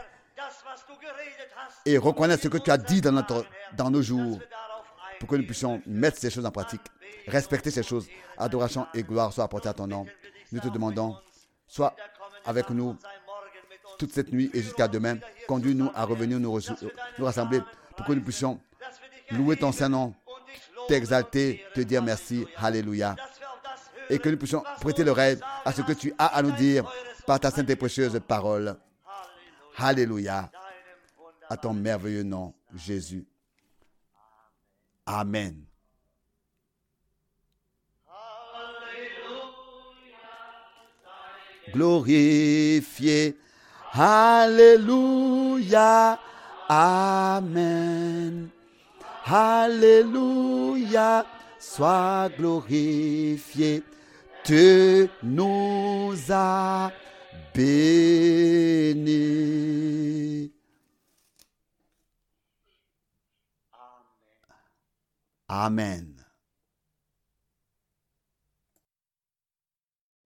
et reconnaître ce que tu as dit dans, notre, dans nos jours pour que nous puissions mettre ces choses en pratique, respecter ces choses. Adoration et gloire soient apportées à ton nom. Nous te demandons, sois avec nous toute cette nuit et jusqu'à demain. Conduis-nous à revenir nous, nous rassembler pour que nous puissions louer ton Saint-Nom, t'exalter, te dire merci, alléluia. Et que nous puissions prêter l'oreille à ce que tu as à nous dire par ta sainte et précieuse parole. Alléluia. À ton merveilleux nom, Jésus. Amen. Glorifié. Alléluia. Amen. Alléluia. Sois glorifié. Tu nous as bénis. Amen.